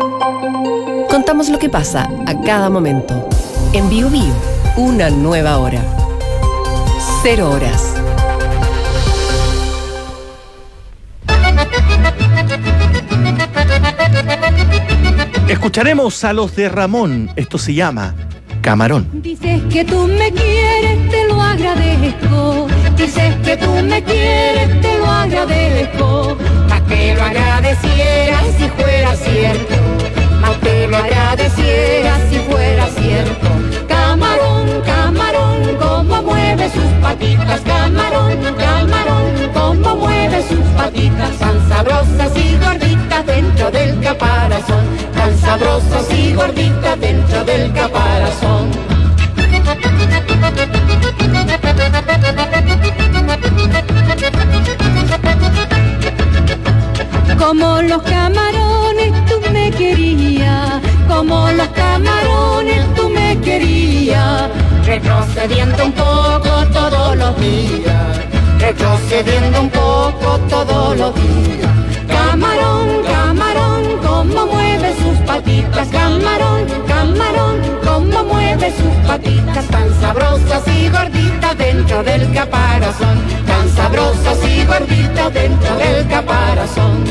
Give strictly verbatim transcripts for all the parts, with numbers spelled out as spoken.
Contamos lo que pasa a cada momento. En Bio Bio, una nueva hora. Cero horas. Escucharemos a los de Ramón. Esto se llama Camarón. Dices que tú me quieres, te lo agradezco. Dices que tú me quieres, te lo agradezco. Más te lo agradeciera si fuera cierto. Más te lo agradeciera si fuera cierto. Camarón, camarón, cómo mueve sus patitas. Camarón, camarón, cómo mueve sus patitas. Tan sabrosas y gorditas dentro del caparazón. Tan sabrosas y gorditas dentro del caparazón. Como los camarones tú me querías, como los camarones tú me querías, retrocediendo un poco todos los días, retrocediendo un poco todos los días. Camarón, camarón, cómo mueve sus patitas. Camarón, camarón, cómo mueve sus patitas. Tan sabrosas y gorditas dentro del caparazón. Tan sabrosas y gorditas dentro del caparazón.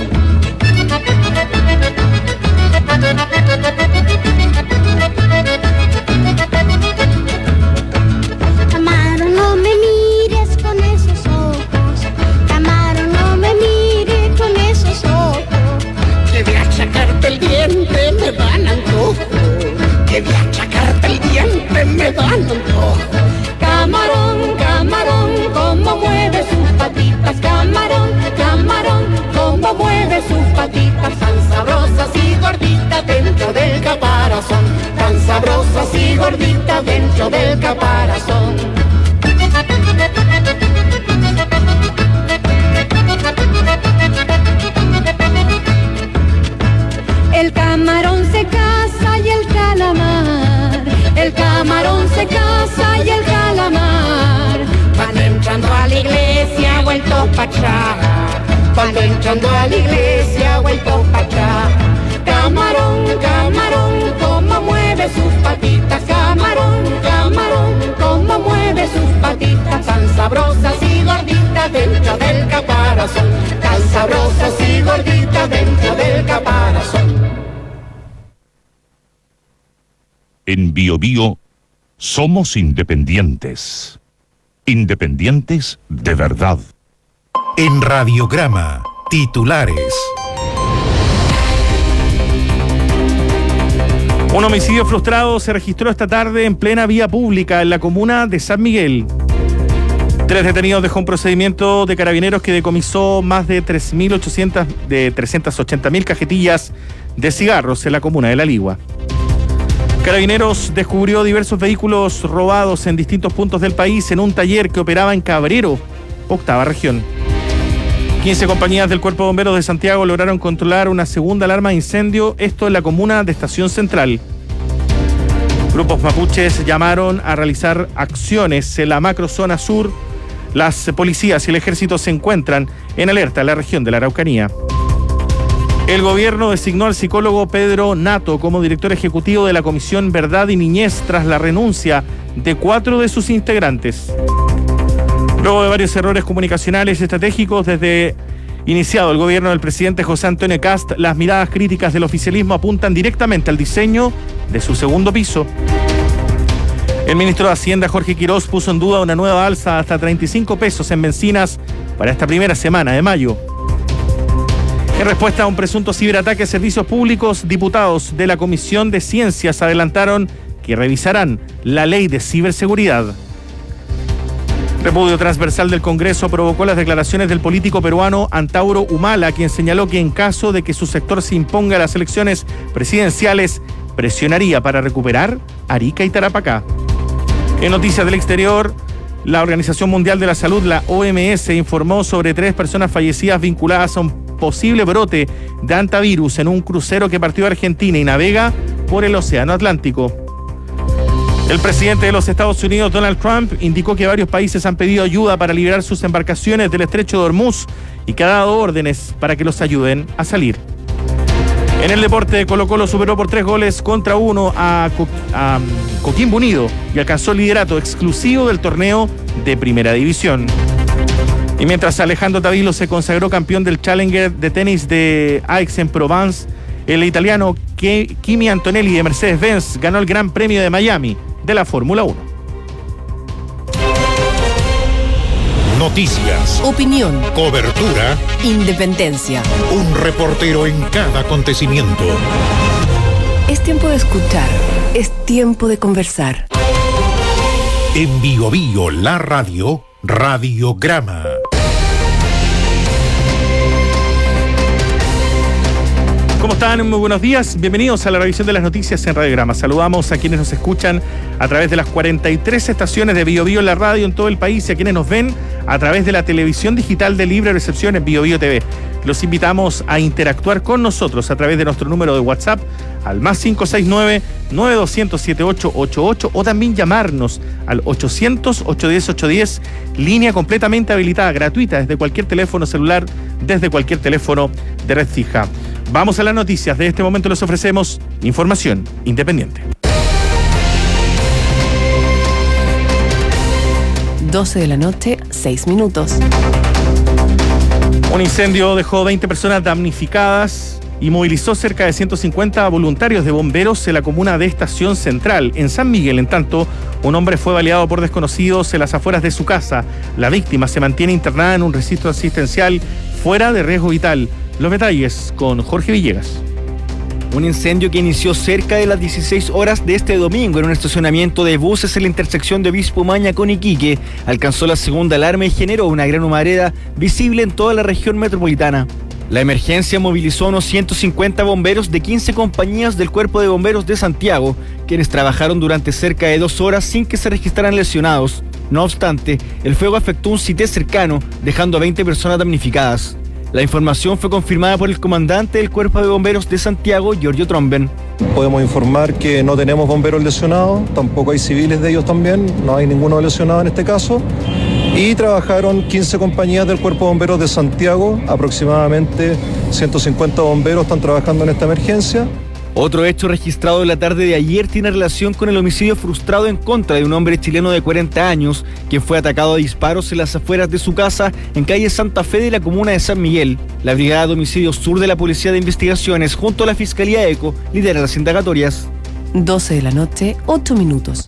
Camarón, no me mires con esos ojos. Camarón, no me mires con esos ojos. Que de achacarte el diente me dan antojo. Que de achacarte el diente me dan antojo. Camarón, camarón, cómo mueve sus patitas. Camarón, camarón, cómo mueve sus patitas. Tan sabrosas y gorditas dentro del caparazón. Tan sabrosas y gorditas dentro del caparazón. El camarón se casa y el calamar. El camarón se casa y el calamar van entrando a la iglesia vueltos pa' atrás. Van entrando a la iglesia vueltos pa' atrás. Camarón, camarón, cómo mueve sus patitas. Camarón, camarón, cómo mueve sus patitas. Tan sabrosas y gorditas dentro del caparazón. Tan sabrosas y gorditas dentro del caparazón. En Bio Bio somos independientes. Independientes de verdad. En Radiograma, titulares. Un homicidio frustrado se registró esta tarde en plena vía pública en la comuna de San Miguel. Tres detenidos dejó un procedimiento de carabineros que decomisó más de tres mil ochocientas de trescientas ochenta mil cajetillas de cigarros en la comuna de La Ligua. Carabineros descubrió diversos vehículos robados en distintos puntos del país en un taller que operaba en Cabrero, octava región. quince compañías del Cuerpo de Bomberos de Santiago lograron controlar una segunda alarma de incendio, esto en la comuna de Estación Central. Grupos mapuches llamaron a realizar acciones en la macrozona sur. Las policías y el ejército se encuentran en alerta en la región de la Araucanía. El gobierno designó al psicólogo Pedro Nato como director ejecutivo de la Comisión Verdad y Niñez tras la renuncia de cuatro de sus integrantes. Luego de varios errores comunicacionales y estratégicos desde iniciado el gobierno del presidente José Antonio Kast, las miradas críticas del oficialismo apuntan directamente al diseño de su segundo piso. El ministro de Hacienda, Jorge Quirós, puso en duda una nueva alza hasta treinta y cinco pesos en bencinas para esta primera semana de mayo. En respuesta a un presunto ciberataque a servicios públicos, diputados de la Comisión de Ciencias adelantaron que revisarán la ley de ciberseguridad. Repudio transversal del Congreso provocó las declaraciones del político peruano Antauro Humala, quien señaló que en caso de que su sector se imponga a las elecciones presidenciales, presionaría para recuperar Arica y Tarapacá. En noticias del exterior, la Organización Mundial de la Salud, la O M S, informó sobre tres personas fallecidas vinculadas a un posible brote de hantavirus en un crucero que partió de Argentina y navega por el Océano Atlántico. El presidente de los Estados Unidos, Donald Trump, indicó que varios países han pedido ayuda para liberar sus embarcaciones del estrecho de Hormuz y que ha dado órdenes para que los ayuden a salir. En el deporte, Colo-Colo superó por tres goles contra uno a, Co a Coquimbo Unido y alcanzó el liderato exclusivo del torneo de Primera División. Y mientras Alejandro Tavilo se consagró campeón del Challenger de tenis de Aix-en-Provence, el italiano Kimi Antonelli de Mercedes-Benz ganó el Gran Premio de Miami de la Fórmula uno. Noticias, Opinión, cobertura, independencia. un reportero en cada acontecimiento. Es tiempo de escuchar, es tiempo de conversar. En Bio Bio, la radio, Radiograma. ¿Cómo están? Muy buenos días. Bienvenidos a la revisión de las noticias en Radiograma. Saludamos a quienes nos escuchan a través de las cuarenta y tres estaciones de Bio Bio en la radio en todo el país y a quienes nos ven a través de la televisión digital de libre recepción en Bio Bio T V. Los invitamos a interactuar con nosotros a través de nuestro número de WhatsApp al más cinco seis nueve, nueve dos cero, siete ocho ocho ocho o también llamarnos al ochocientos, ochocientos diez, ochocientos diez, línea completamente habilitada, gratuita, desde cualquier teléfono celular, desde cualquier teléfono de red fija. Vamos a las noticias. De este momento les ofrecemos información independiente. doce de la noche, seis minutos. Un incendio dejó veinte personas damnificadas y movilizó cerca de ciento cincuenta voluntarios de bomberos en la comuna de Estación Central. En San Miguel, en tanto, un hombre fue baleado por desconocidos en las afueras de su casa. La víctima se mantiene internada en un recinto asistencial fuera de riesgo vital. Los detalles con Jorge Villegas. Un incendio que inició cerca de las dieciséis horas de este domingo en un estacionamiento de buses en la intersección de Obispo Maña con Iquique alcanzó la segunda alarma y generó una gran humareda visible en toda la región metropolitana. La emergencia movilizó a unos ciento cincuenta bomberos de quince compañías del Cuerpo de Bomberos de Santiago, quienes trabajaron durante cerca de dos horas sin que se registraran lesionados. No obstante, el fuego afectó un sitio cercano, dejando a veinte personas damnificadas. La información fue confirmada por el comandante del Cuerpo de Bomberos de Santiago, Giorgio Tromben. Podemos informar que no tenemos bomberos lesionados, tampoco hay civiles de ellos también, no hay ninguno lesionado en este caso. Y trabajaron quince compañías del Cuerpo de Bomberos de Santiago, aproximadamente ciento cincuenta bomberos están trabajando en esta emergencia. Otro hecho registrado en la tarde de ayer tiene relación con el homicidio frustrado en contra de un hombre chileno de cuarenta años, quien fue atacado a disparos en las afueras de su casa en calle Santa Fe de la comuna de San Miguel. La Brigada de Homicidios Sur de la Policía de Investigaciones, junto a la Fiscalía ECO, lidera las indagatorias. doce de la noche, ocho minutos.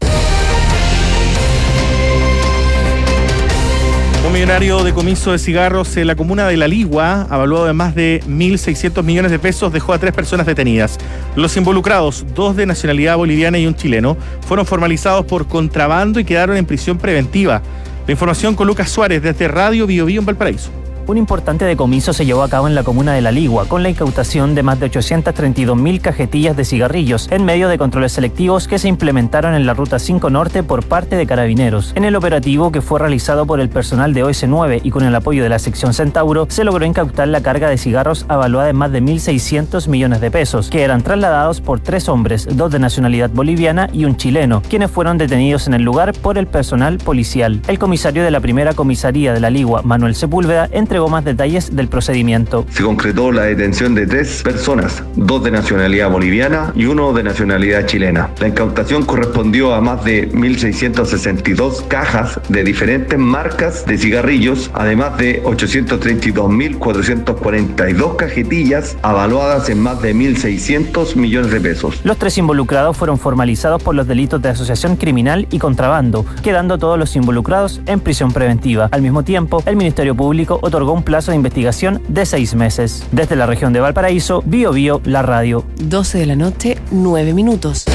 Un millonario decomiso de cigarros en la comuna de La Ligua, avaluado en más de mil seiscientos millones de pesos, dejó a tres personas detenidas. Los involucrados, dos de nacionalidad boliviana y un chileno, fueron formalizados por contrabando y quedaron en prisión preventiva. La información con Lucas Suárez desde Radio Bio Bio en Valparaíso. Un importante decomiso se llevó a cabo en la comuna de La Ligua, con la incautación de más de ochocientas treinta y dos mil cajetillas de cigarrillos, en medio de controles selectivos que se implementaron en la Ruta cinco Norte por parte de Carabineros. En el operativo, que fue realizado por el personal de O S nueve y con el apoyo de la sección Centauro, se logró incautar la carga de cigarros avaluada en más de mil seiscientos millones de pesos, que eran trasladados por tres hombres, dos de nacionalidad boliviana y un chileno, quienes fueron detenidos en el lugar por el personal policial. El comisario de la primera comisaría de La Ligua, Manuel Sepúlveda, entregó más detalles del procedimiento. Se concretó la detención de tres personas, dos de nacionalidad boliviana y uno de nacionalidad chilena. La incautación correspondió a más de mil seiscientas sesenta y dos cajas de diferentes marcas de cigarrillos, además de ochocientos treinta y dos mil cuatrocientos cuarenta y dos cajetillas avaluadas en más de mil seiscientos millones de pesos. Los tres involucrados fueron formalizados por los delitos de asociación criminal y contrabando, quedando todos los involucrados en prisión preventiva. Al mismo tiempo, el Ministerio Público otorgó un plazo de investigación de seis meses. Desde la región de Valparaíso, Bio Bio, la radio. doce de la noche, nueve minutos.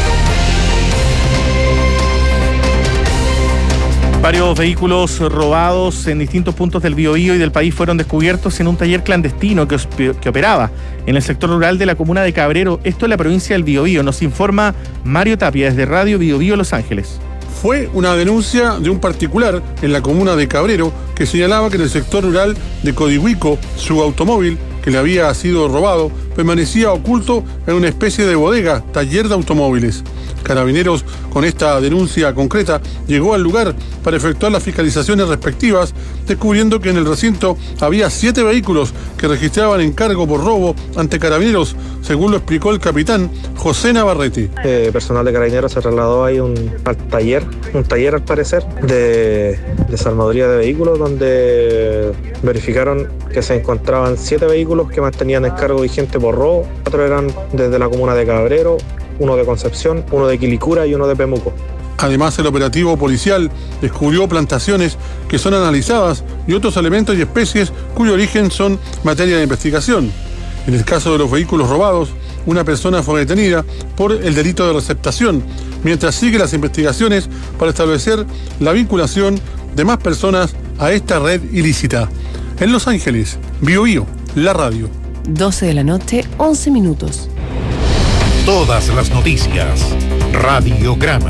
Varios vehículos robados en distintos puntos del Biobío y del país fueron descubiertos en un taller clandestino que, que operaba en el sector rural de la comuna de Cabrero, esto en la provincia del Biobío. Nos informa Mario Tapia desde Radio Biobío Los Ángeles. Fue una denuncia de un particular en la comuna de Cabrero que señalaba que en el sector rural de Codihuico, su automóvil, que le había sido robado permanecía oculto en una especie de bodega, taller de automóviles. Carabineros, con esta denuncia concreta, llegó al lugar para efectuar las fiscalizaciones respectivas, descubriendo que en el recinto había siete vehículos que registraban encargo por robo ante Carabineros, según lo explicó el capitán José Navarrete. Eh, personal de Carabineros se trasladó ahí un, al taller, un taller al parecer, de desarmaduría de vehículos, donde verificaron que se encontraban siete vehículos que mantenían encargo vigente por robo. Cuatro eran desde la comuna de Cabrero, uno de Concepción, uno de Quilicura y uno de Pemuco. Además, el operativo policial descubrió plantaciones que son analizadas y otros elementos y especies cuyo origen son materia de investigación. En el caso de los vehículos robados, una persona fue detenida por el delito de receptación, mientras sigue las investigaciones para establecer la vinculación de más personas a esta red ilícita. En Los Ángeles, Bio Bio, la radio. doce de la noche, once minutos. Todas las noticias. Radiograma.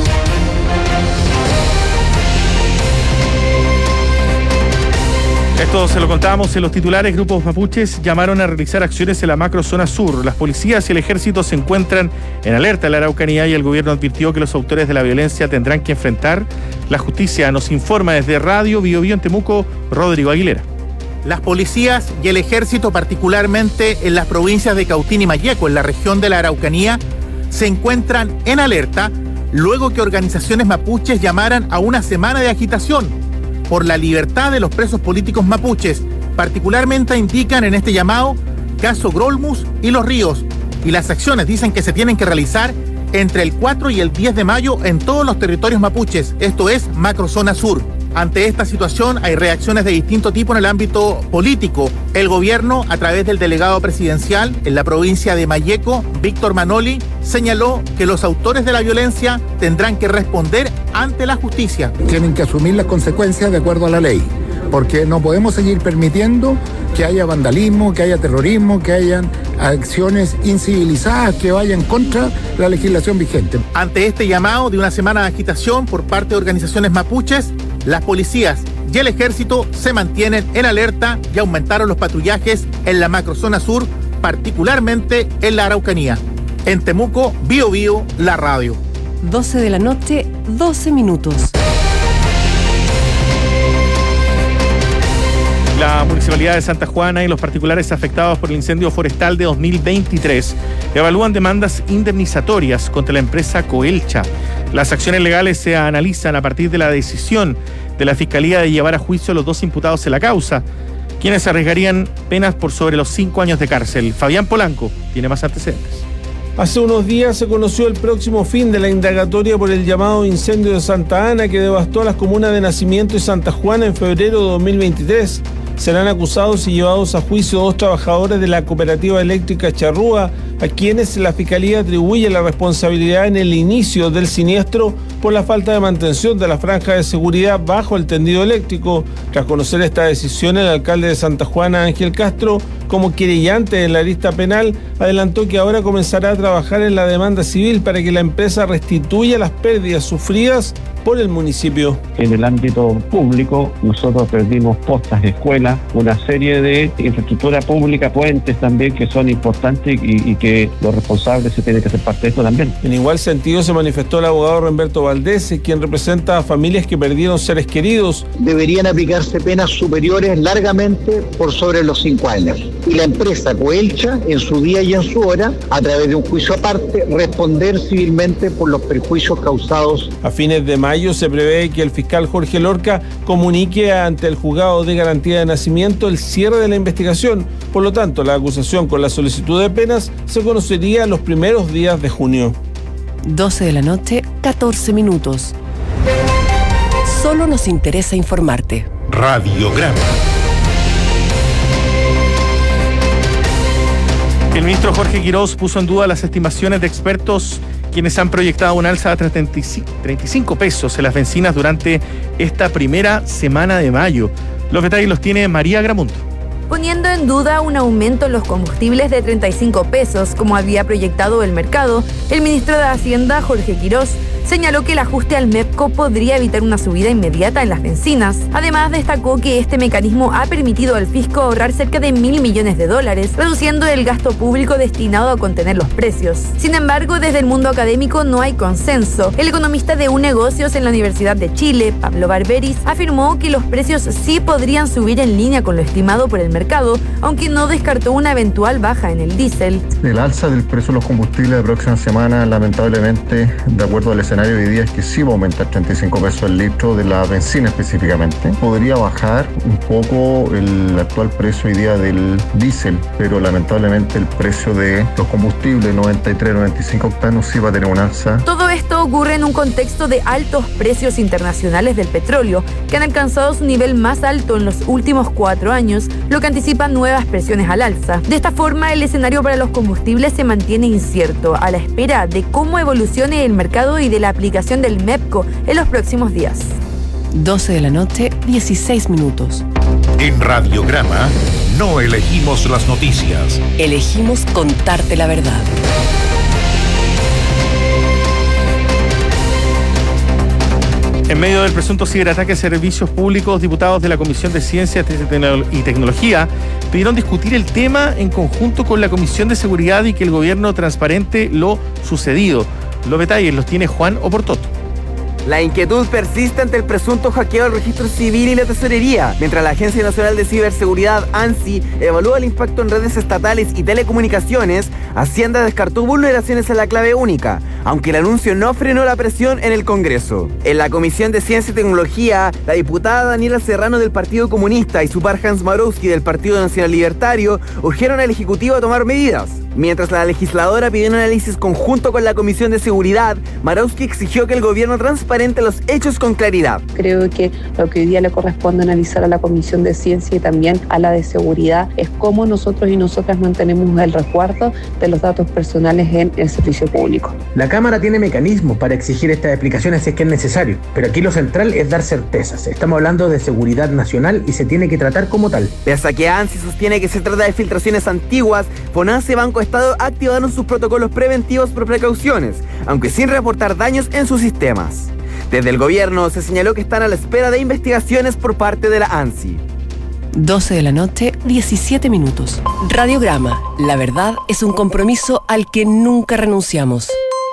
Esto se lo contábamos en los titulares. Grupos mapuches llamaron a realizar acciones en la macrozona sur. Las policías y el ejército se encuentran en alerta en la Araucanía y el gobierno advirtió que los autores de la violencia tendrán que enfrentar la justicia. Nos informa desde Radio Bio Bio en Temuco, Rodrigo Aguilera. Las policías y el ejército, particularmente en las provincias de Cautín y Malleco, en la región de la Araucanía, se encuentran en alerta luego que organizaciones mapuches llamaran a una semana de agitación por la libertad de los presos políticos mapuches. Particularmente indican en este llamado Caso Grolmus y Los Ríos, y las acciones dicen que se tienen que realizar entre el cuatro y el diez de mayo en todos los territorios mapuches, esto es macrozona sur. Ante esta situación hay reacciones de distinto tipo en el ámbito político. El gobierno, a través del delegado presidencial en la provincia de Malleco, Víctor Manoli, señaló que los autores de la violencia tendrán que responder ante la justicia. Tienen que asumir las consecuencias de acuerdo a la ley, porque no podemos seguir permitiendo que haya vandalismo, que haya terrorismo, que hayan acciones incivilizadas que vayan contra la legislación vigente. Ante este llamado de una semana de agitación por parte de organizaciones mapuches, las policías y el ejército se mantienen en alerta y aumentaron los patrullajes en la macrozona sur, particularmente en la Araucanía. En Temuco, Bio Bio, la radio. doce de la noche, doce minutos. La Municipalidad de Santa Juana y los particulares afectados por el incendio forestal de dos mil veintitrés evalúan demandas indemnizatorias contra la empresa Coelcha. Las acciones legales se analizan a partir de la decisión de la Fiscalía de llevar a juicio a los dos imputados en la causa, quienes arriesgarían penas por sobre los cinco años de cárcel. Fabián Polanco tiene más antecedentes. Hace unos días se conoció el próximo fin de la indagatoria por el llamado incendio de Santa Ana que devastó a las comunas de Nacimiento y Santa Juana en febrero de dos mil veintitrés. Serán acusados y llevados a juicio dos trabajadores de la cooperativa eléctrica Charrúa, a quienes la Fiscalía atribuye la responsabilidad en el inicio del siniestro por la falta de mantención de la franja de seguridad bajo el tendido eléctrico. Tras conocer esta decisión, el alcalde de Santa Juana, Ángel Castro, como querellante en la lista penal, adelantó que ahora comenzará a trabajar en la demanda civil para que la empresa restituya las pérdidas sufridas por el municipio. En el ámbito público, nosotros perdimos postas de escuelas, una serie de infraestructura pública, puentes también que son importantes y, y que los responsables se tienen que hacer parte de esto también. En igual sentido se manifestó el abogado Remberto Valdés, quien representa a familias que perdieron seres queridos. Deberían aplicarse penas superiores largamente por sobre los cinco años. Y la empresa Coelcha, en su día y en su hora, a través de un juicio aparte, responder civilmente por los perjuicios causados. A fines de mayo se prevé que el fiscal Jorge Lorca comunique ante el juzgado de garantía de nacimiento el cierre de la investigación. Por lo tanto, la acusación con la solicitud de penas se conocería los primeros días de junio. doce de la noche, catorce minutos. Solo nos interesa informarte. Radiograma. El ministro Jorge Quirós puso en duda las estimaciones de expertos quienes han proyectado un alza de treinta y cinco pesos en las bencinas durante esta primera semana de mayo. Los detalles los tiene María Gramundo. Poniendo en duda un aumento en los combustibles de treinta y cinco pesos, como había proyectado el mercado, el ministro de Hacienda, Jorge Quirós, señaló que el ajuste al MEPCO podría evitar una subida inmediata en las bencinas. Además, destacó que este mecanismo ha permitido al fisco ahorrar cerca de mil millones de dólares, reduciendo el gasto público destinado a contener los precios. Sin embargo, desde el mundo académico no hay consenso. El economista de Unegocios en la Universidad de Chile, Pablo Barberis, afirmó que los precios sí podrían subir en línea con lo estimado por el mercado, aunque no descartó una eventual baja en el diésel. El alza del precio de los combustibles de la próxima semana, lamentablemente, de acuerdo al escenario de hoy día, es que sí va a aumentar treinta y cinco pesos el litro de la benzina específicamente. Podría bajar un poco el actual precio hoy día del diésel, pero lamentablemente el precio de los combustibles noventa y tres, noventa y cinco octanos sí va a tener un alza. Todo esto ocurre en un contexto de altos precios internacionales del petróleo, que han alcanzado su nivel más alto en los últimos cuatro años, lo que anticipa nuevas presiones al alza. De esta forma, el escenario para los combustibles se mantiene incierto, a la espera de cómo evolucione el mercado y de la aplicación del MEPCO en los próximos días. doce de la noche, dieciséis minutos. En Radiograma no elegimos las noticias. Elegimos contarte la verdad. En medio del presunto ciberataque a servicios públicos, diputados de la Comisión de Ciencia y Tecnología pidieron discutir el tema en conjunto con la Comisión de Seguridad y que el gobierno transparente lo sucedido. Los detalles los tiene Juan Oportoto. La inquietud persiste ante el presunto hackeo del registro civil y la tesorería, mientras la Agencia Nacional de Ciberseguridad, ANSI, evalúa el impacto en redes estatales y telecomunicaciones. Hacienda descartó vulneraciones a la clave única, aunque el anuncio no frenó la presión en el Congreso. En la Comisión de Ciencia y Tecnología, la diputada Daniela Serrano del Partido Comunista y su par Hans Marowski del Partido Nacional Libertario urgieron al Ejecutivo a tomar medidas. Mientras la legisladora pidió un análisis conjunto con la Comisión de Seguridad, Marowski exigió que el gobierno transparente los hechos con claridad. Creo que lo que hoy día le corresponde analizar a la Comisión de Ciencia y también a la de Seguridad es cómo nosotros y nosotras mantenemos el resguardo de los datos personales en el servicio público. La Cámara tiene mecanismos para exigir estas explicaciones si es que es necesario, pero aquí lo central es dar certezas. Estamos hablando de seguridad nacional y se tiene que tratar como tal. Pese a que ANSI sostiene que se trata de filtraciones antiguas, FONASA y Banco Estado activaron sus protocolos preventivos por precauciones, aunque sin reportar daños en sus sistemas. Desde el gobierno se señaló que están a la espera de investigaciones por parte de la ANSI. doce de la noche, diecisiete minutos. Radiograma. La verdad es un compromiso al que nunca renunciamos.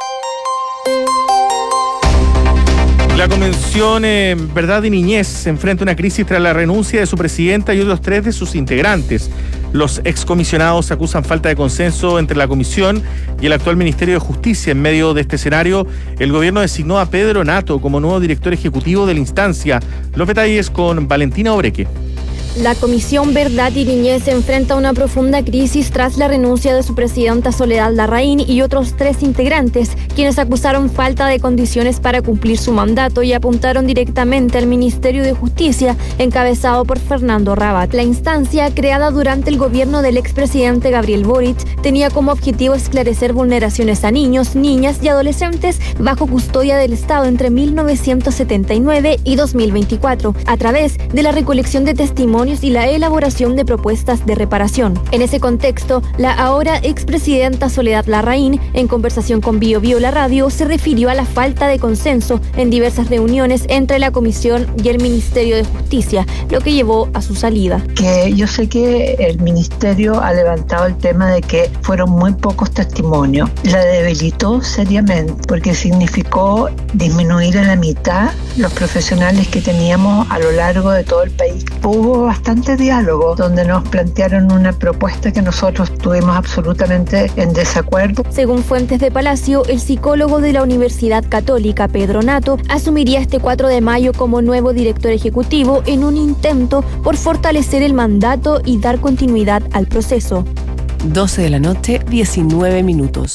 La Convención eh, Verdad y Niñez se enfrenta a una crisis tras la renuncia de su presidenta y otros tres de sus integrantes. Los excomisionados acusan falta de consenso entre la comisión y el actual Ministerio de Justicia. En medio de este escenario, el gobierno designó a Pedro Nato como nuevo director ejecutivo de la instancia. Los detalles con Valentina Obreque. La Comisión Verdad y Niñez se enfrenta a una profunda crisis tras la renuncia de su presidenta Soledad Larraín y otros tres integrantes, quienes acusaron falta de condiciones para cumplir su mandato y apuntaron directamente al Ministerio de Justicia, encabezado por Fernando Rabat. La instancia, creada durante el gobierno del expresidente Gabriel Boric, tenía como objetivo esclarecer vulneraciones a niños, niñas y adolescentes bajo custodia del Estado entre mil novecientos setenta y nueve y dos mil veinticuatro, a través de la recolección de testimonios y la elaboración de propuestas de reparación. En ese contexto, la ahora expresidenta Soledad Larraín, en conversación con Bio Bio La Radio, se refirió a la falta de consenso en diversas reuniones entre la Comisión y el Ministerio de Justicia, lo que llevó a su salida. Que yo sé que el Ministerio ha levantado el tema de que fueron muy pocos testimonios. La debilitó seriamente porque significó disminuir a la mitad los profesionales que teníamos a lo largo de todo el país. Hubo bastante diálogo donde nos plantearon una propuesta que nosotros estuvimos absolutamente en desacuerdo. Según fuentes de Palacio, el psicólogo de la Universidad Católica, Pedro Nato, asumiría este cuatro de mayo como nuevo director ejecutivo en un intento por fortalecer el mandato y dar continuidad al proceso. doce de la noche, diecinueve minutos.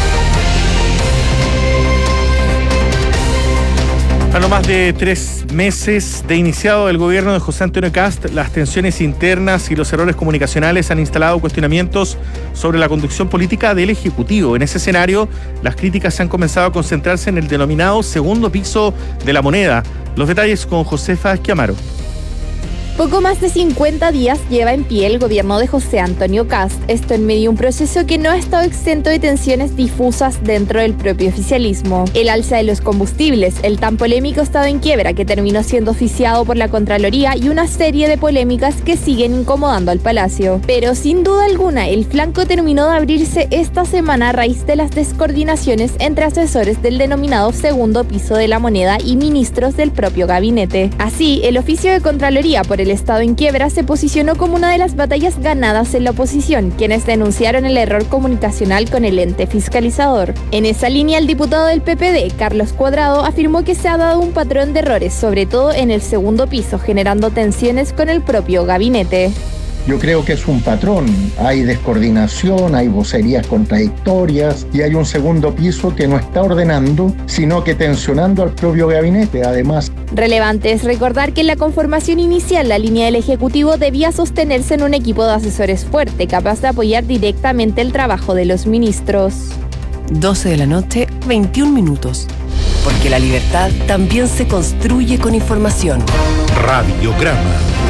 A no más de tres meses de iniciado el gobierno de José Antonio Kast, las tensiones internas y los errores comunicacionales han instalado cuestionamientos sobre la conducción política del Ejecutivo. En ese escenario, las críticas han comenzado a concentrarse en el denominado segundo piso de la moneda. Los detalles con Josefa Esquiamaro. Poco más de cincuenta días lleva en pie el gobierno de José Antonio Kast, esto en medio de un proceso que no ha estado exento de tensiones difusas dentro del propio oficialismo. El alza de los combustibles, el tan polémico estado en quiebra que terminó siendo oficiado por la Contraloría y una serie de polémicas que siguen incomodando al Palacio. Pero sin duda alguna, el flanco terminó de abrirse esta semana a raíz de las descoordinaciones entre asesores del denominado segundo piso de la moneda y ministros del propio gabinete. Así, el oficio de Contraloría por el El estado en quiebra se posicionó como una de las batallas ganadas en la oposición, quienes denunciaron el error comunicacional con el ente fiscalizador. En esa línea, el diputado del P P D, Carlos Cuadrado, afirmó que se ha dado un patrón de errores, sobre todo en el segundo piso, generando tensiones con el propio gabinete. Yo creo que es un patrón, hay descoordinación, hay vocerías contradictorias y hay un segundo piso que no está ordenando, sino que tensionando al propio gabinete, además. Relevante es recordar que en la conformación inicial la línea del Ejecutivo debía sostenerse en un equipo de asesores fuerte, capaz de apoyar directamente el trabajo de los ministros. doce de la noche, veintiún minutos. Porque la libertad también se construye con información. Radiograma.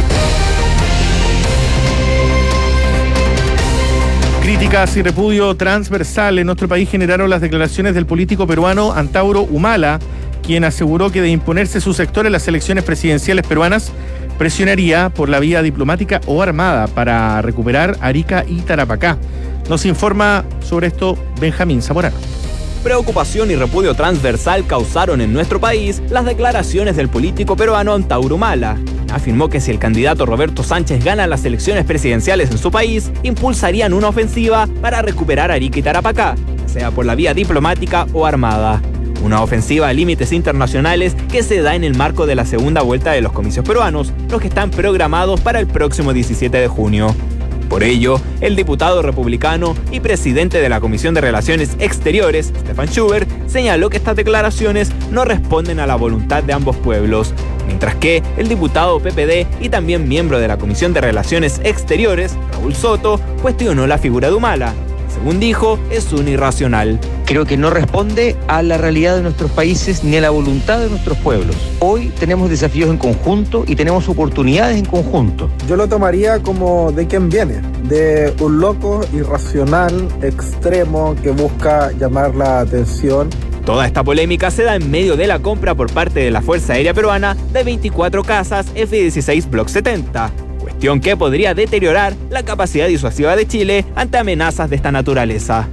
Críticas y repudio transversal en nuestro país generaron las declaraciones del político peruano Antauro Humala, quien aseguró que de imponerse su sector en las elecciones presidenciales peruanas, presionaría por la vía diplomática o armada para recuperar Arica y Tarapacá. Nos informa sobre esto Benjamín Zamorano. Preocupación y repudio transversal causaron en nuestro país las declaraciones del político peruano Antauro Humala. Afirmó que si el candidato Roberto Sánchez gana las elecciones presidenciales en su país, impulsarían una ofensiva para recuperar Arica y Tarapacá, sea por la vía diplomática o armada. Una ofensiva a límites internacionales que se da en el marco de la segunda vuelta de los comicios peruanos, los que están programados para el próximo diecisiete de junio. Por ello, el diputado republicano y presidente de la Comisión de Relaciones Exteriores, Stefan Schubert, señaló que estas declaraciones no responden a la voluntad de ambos pueblos, mientras que el diputado P P D y también miembro de la Comisión de Relaciones Exteriores, Raúl Soto, cuestionó la figura de Humala. Según dijo, es un irracional. Creo que no responde a la realidad de nuestros países ni a la voluntad de nuestros pueblos. Hoy tenemos desafíos en conjunto y tenemos oportunidades en conjunto. Yo lo tomaría como de quién viene, de un loco irracional, extremo, que busca llamar la atención. Toda esta polémica se da en medio de la compra por parte de la Fuerza Aérea Peruana de veinticuatro cazas F dieciséis Block setenta. Cuestión que podría deteriorar la capacidad disuasiva de Chile ante amenazas de esta naturaleza.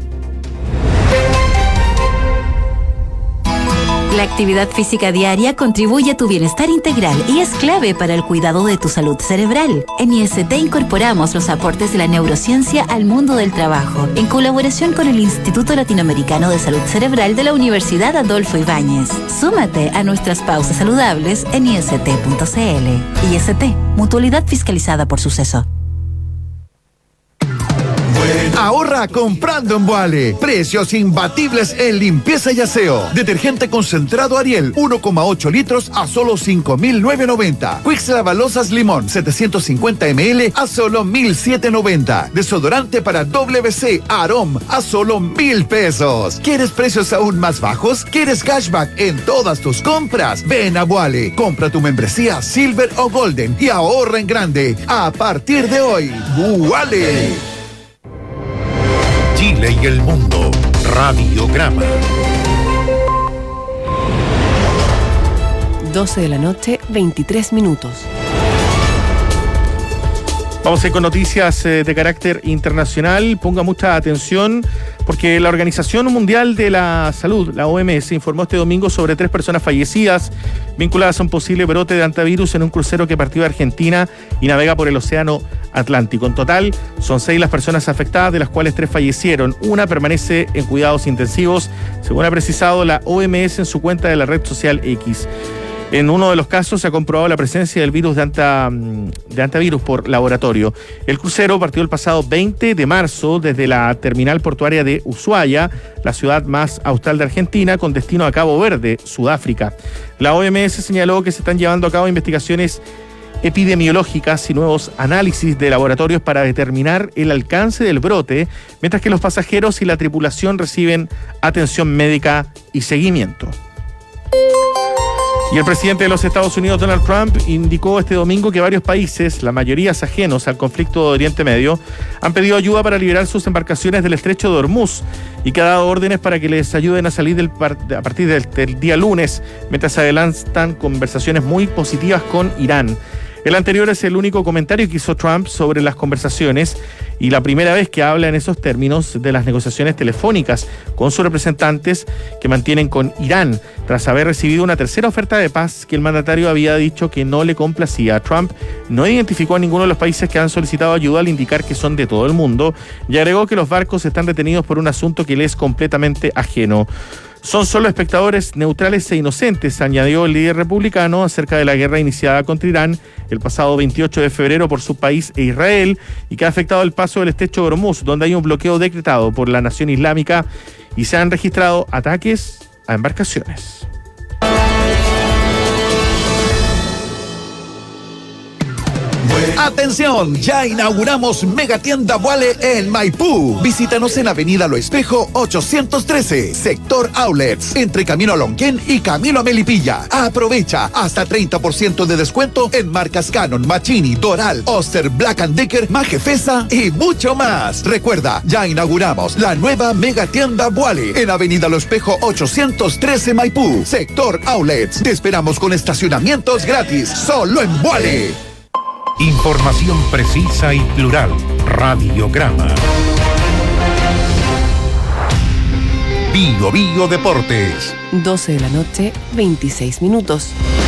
La actividad física diaria contribuye a tu bienestar integral y es clave para el cuidado de tu salud cerebral. En I S T incorporamos los aportes de la neurociencia al mundo del trabajo, en colaboración con el Instituto Latinoamericano de Salud Cerebral de la Universidad Adolfo Ibáñez. Súmate a nuestras pausas saludables en I S T punto C L. I S T, mutualidad fiscalizada por Suceso. Ahorra comprando en Boale. Precios imbatibles en limpieza y aseo. Detergente concentrado Ariel, uno coma ocho litros a solo cinco mil novecientos noventa. Quicks Lavalosas Limón, setecientos cincuenta mililitros a solo mil setecientos noventa. Desodorante para W C Arom a solo mil pesos. ¿Quieres precios aún más bajos? ¿Quieres cashback en todas tus compras? Ven a Boale. Compra tu membresía Silver o Golden y ahorra en grande. A partir de hoy, Boale. Chile y el mundo. Radiograma. doce de la noche, veintitrés minutos. Vamos a ir con noticias eh, de carácter internacional. Ponga mucha atención porque la Organización Mundial de la Salud, la O M S, informó este domingo sobre tres personas fallecidas vinculadas a un posible brote de hantavirus en un crucero que partió de Argentina y navega por el Océano Atlántico. En total, son seis las personas afectadas, de las cuales tres fallecieron. Una permanece en cuidados intensivos, según ha precisado la O M S en su cuenta de la red social X. En uno de los casos se ha comprobado la presencia del virus de, anta, de hantavirus por laboratorio. El crucero partió el pasado veinte de marzo desde la terminal portuaria de Ushuaia, la ciudad más austral de Argentina, con destino a Cabo Verde, Sudáfrica. La O M S señaló que se están llevando a cabo investigaciones epidemiológicas y nuevos análisis de laboratorios para determinar el alcance del brote, mientras que los pasajeros y la tripulación reciben atención médica y seguimiento. Y el presidente de los Estados Unidos, Donald Trump, indicó este domingo que varios países, la mayoría ajenos al conflicto de Oriente Medio, han pedido ayuda para liberar sus embarcaciones del estrecho de Hormuz y que ha dado órdenes para que les ayuden a salir del par- a partir del, del día lunes, mientras se adelantan conversaciones muy positivas con Irán. El anterior es el único comentario que hizo Trump sobre las conversaciones y la primera vez que habla en esos términos de las negociaciones telefónicas con sus representantes que mantienen con Irán, tras haber recibido una tercera oferta de paz que el mandatario había dicho que no le complacía. Trump no identificó a ninguno de los países que han solicitado ayuda al indicar que son de todo el mundo y agregó que los barcos están detenidos por un asunto que le es completamente ajeno. Son solo espectadores neutrales e inocentes, añadió el líder republicano acerca de la guerra iniciada contra Irán el pasado veintiocho de febrero por su país e Israel y que ha afectado el paso del estrecho de Hormuz, donde hay un bloqueo decretado por la nación islámica y se han registrado ataques a embarcaciones. Atención, ya inauguramos Megatienda Vuale en Maipú. Visítanos en Avenida Lo Espejo ochocientos trece, sector Outlets, entre Camino a Lonquén y Camino a Melipilla. Aprovecha hasta treinta por ciento de descuento en marcas Canon, Machini, Doral, Oster, Black and Decker, Majefesa y mucho más. Recuerda, ya inauguramos la nueva Megatienda Vuale en Avenida Lo Espejo ochocientos trece Maipú, sector Outlets. Te esperamos con estacionamientos gratis, solo en Vuale. Información precisa y plural. Radiograma. Bio Bio Deportes. doce de la noche, veintiséis minutos.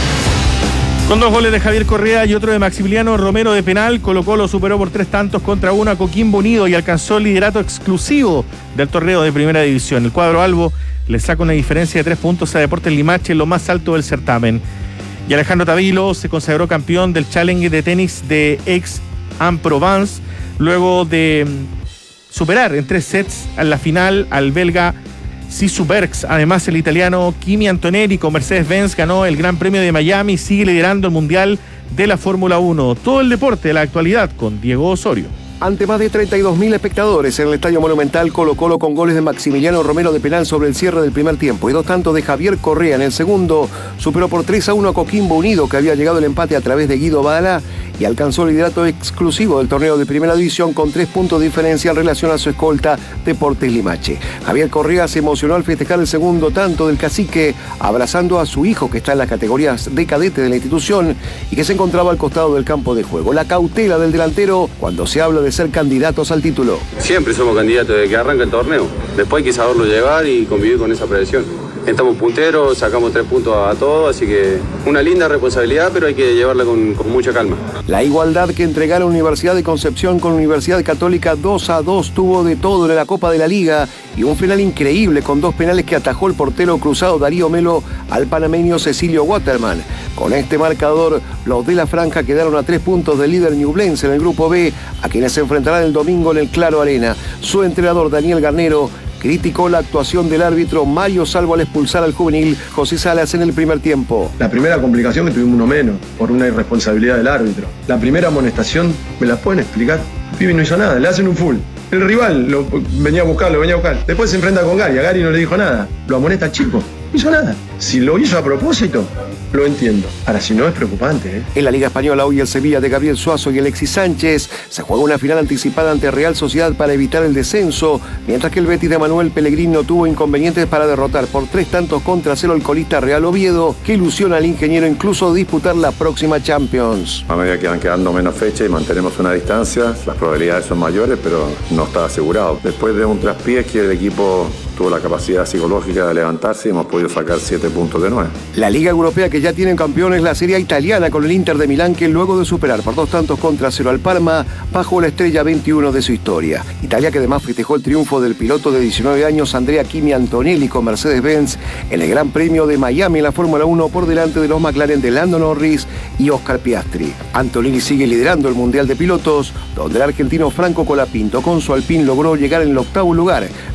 Con dos goles de Javier Correa y otro de Maximiliano Romero de penal, Colo-Colo superó por tres tantos contra uno a Coquimbo Unido y alcanzó el liderato exclusivo del torneo de Primera División. El cuadro albo le saca una diferencia de tres puntos a Deportes Limache en lo más alto del certamen. Y Alejandro Tavilo se consagró campeón del Challenge de tenis de Aix-en-Provence luego de superar en tres sets a la final al belga Sisu Bergs. Además, el italiano Kimi Antonelli con Mercedes-Benz ganó el Gran Premio de Miami y sigue liderando el Mundial de la Fórmula uno. Todo el deporte de la actualidad con Diego Osorio. Ante más de treinta y dos mil espectadores en el Estadio Monumental, Colo-Colo con goles de Maximiliano Romero de penal sobre el cierre del primer tiempo y dos tantos de Javier Correa en el segundo, superó por tres a uno a Coquimbo Unido, que había llegado el empate a través de Guido Badalá y alcanzó el liderato exclusivo del torneo de Primera División con tres puntos de diferencia en relación a su escolta Deportes Limache. Javier Correa se emocionó al festejar el segundo tanto del cacique, abrazando a su hijo que está en las categorías de cadete de la institución y que se encontraba al costado del campo de juego. La cautela del delantero cuando se habla de ser candidatos al título. Siempre somos candidatos desde que arranca el torneo. Después hay que saberlo llevar y convivir con esa presión. Estamos punteros, sacamos tres puntos a todos, así que una linda responsabilidad, pero hay que llevarla con, con mucha calma. La igualdad que entregaron Universidad de Concepción con Universidad Católica dos a dos tuvo de todo en la Copa de la Liga y un final increíble con dos penales que atajó el portero cruzado Darío Melo al panameño Cecilio Waterman. Con este marcador, los de la franja quedaron a tres puntos del líder Ñublense en el Grupo B, a quienes se enfrentarán el domingo en el Claro Arena. Su entrenador Daniel Garnero criticó la actuación del árbitro Mario Salvo al expulsar al juvenil José Salas en el primer tiempo. La primera complicación que tuvimos uno menos, por una irresponsabilidad del árbitro. La primera amonestación, ¿me la pueden explicar? Pibi no hizo nada, le hacen un full. El rival lo venía a buscar, lo venía a buscar. Después se enfrenta con Gary, a Gary no le dijo nada. Lo amonesta al chico, no hizo nada. Si lo hizo a propósito, lo entiendo. Ahora, si no, es preocupante, ¿eh? En la Liga Española, hoy el Sevilla de Gabriel Suazo y Alexis Sánchez se juega una final anticipada ante Real Sociedad para evitar el descenso, mientras que el Betis de Manuel Pellegrini no tuvo inconvenientes para derrotar por tres tantos contra cero el colista Real Oviedo, que ilusiona al ingeniero incluso disputar la próxima Champions. A medida que van quedando menos fechas y mantenemos una distancia, las probabilidades son mayores, pero no está asegurado. Después de un traspiés que el equipo tuvo la capacidad psicológica de levantarse y hemos podido sacar siete puntos de nueve. La Liga Europea que ya tienen campeones la Serie A italiana con el Inter de Milán, que luego de superar por dos tantos contra cero al Parma, bajó la estrella veintiuno de su historia. Italia que además festejó el triunfo del piloto de diecinueve años Andrea Kimi Antonelli con Mercedes-Benz en el Gran Premio de Miami en la Fórmula uno por delante de los McLaren de Lando Norris y Oscar Piastri. Antonelli sigue liderando el Mundial de Pilotos, donde el argentino Franco Colapinto con su Alpine logró llegar en el octavo lugar,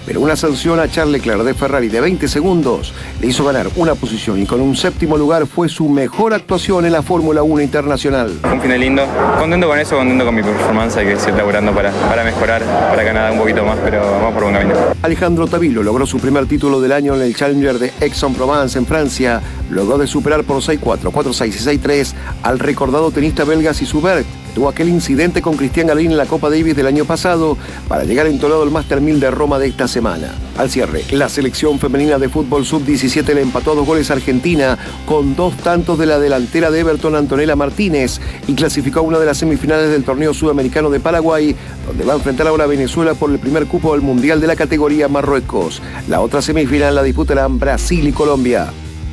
pero una sanción a Charles Leclerc de Ferrari de veinte segundos le hizo ganar una posición y con un séptimo lugar fue su mejor actuación en la Fórmula uno Internacional. Un fin de lindo, contento con eso, contento con mi performance, hay que seguir laburando para, para mejorar, para ganar un poquito más, pero vamos por buen camino. Alejandro Tavilo logró su primer título del año en el Challenger de Aix-en-Provence en Francia, luego de superar por seis cuatro, cuatro seis y seis tres al recordado tenista belga Sisubert, que tuvo aquel incidente con Cristian Garín en la Copa Davis del año pasado para llegar entonado al Master mil de Roma de esta semana. Al cierre, la selección femenina de fútbol sub diecisiete le empató a dos goles a Argentina con dos tantos de la delantera de Everton, Antonella Martínez, y clasificó a una de las semifinales del torneo sudamericano de Paraguay, donde va a enfrentar ahora a Venezuela por el primer cupo del Mundial de la categoría Marruecos. La otra semifinal la disputarán Brasil y Colombia.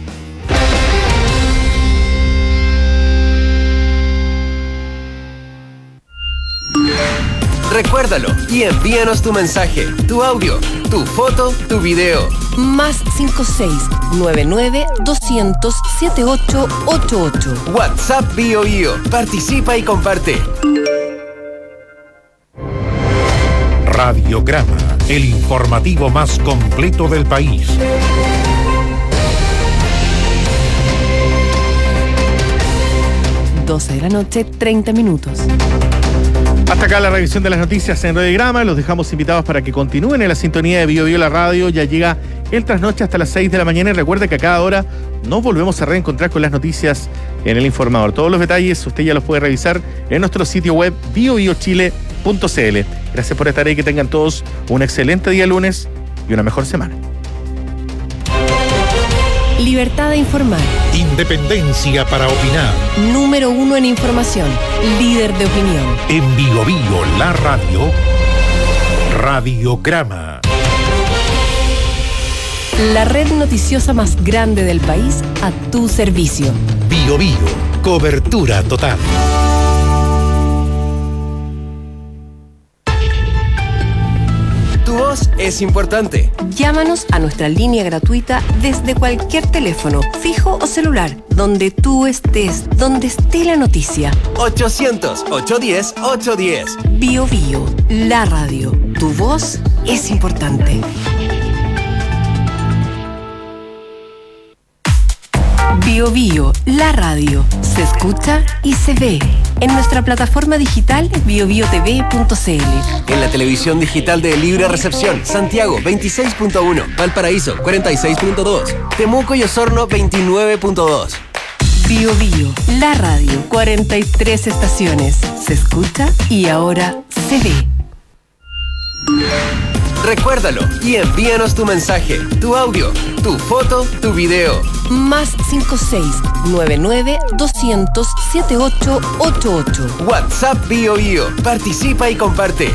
Recuérdalo y envíanos tu mensaje, tu audio, tu foto, tu video. Más cinco seis nueve nueve dos cero cero siete ocho ocho ocho. WhatsApp Bio Bio. Participa y comparte. Radiograma, el informativo más completo del país. doce de la noche, treinta minutos. Hasta acá la revisión de las noticias en Radiograma. Los dejamos invitados para que continúen en la sintonía de Bio Bio la radio. Ya llega el trasnoche hasta las seis de la mañana y recuerde que a cada hora nos volvemos a reencontrar con las noticias en El Informador. Todos los detalles usted ya los puede revisar en nuestro sitio web bio bio chile punto c l. Gracias por estar ahí, que tengan todos un excelente día lunes y una mejor semana. Libertad de informar. Independencia para opinar. Número uno en información. Líder de opinión. En Bio Bio la radio. Radiograma. La red noticiosa más grande del país a tu servicio. Bio Bio. Cobertura total. Tu voz es importante. Llámanos a nuestra línea gratuita desde cualquier teléfono, fijo o celular, donde tú estés, donde esté la noticia. ochocientos, ochocientos diez, ochocientos diez. Bio Bio, la radio. Tu voz es importante. Bio Bio, la radio. Se escucha y se ve. En nuestra plataforma digital bio bio t v punto c l. En la televisión digital de Libre Recepción, Santiago veintiséis punto uno, Valparaíso cuarenta y seis punto dos, Temuco y Osorno veintinueve punto dos. Bio Bio, la radio. cuarenta y tres estaciones. Se escucha y ahora se ve. Recuérdalo y envíanos tu mensaje, tu audio, tu foto, tu video. Más cinco seis nueve nueve dos cero cero siete ocho ocho ocho. WhatsApp Bio Bio. Participa y comparte.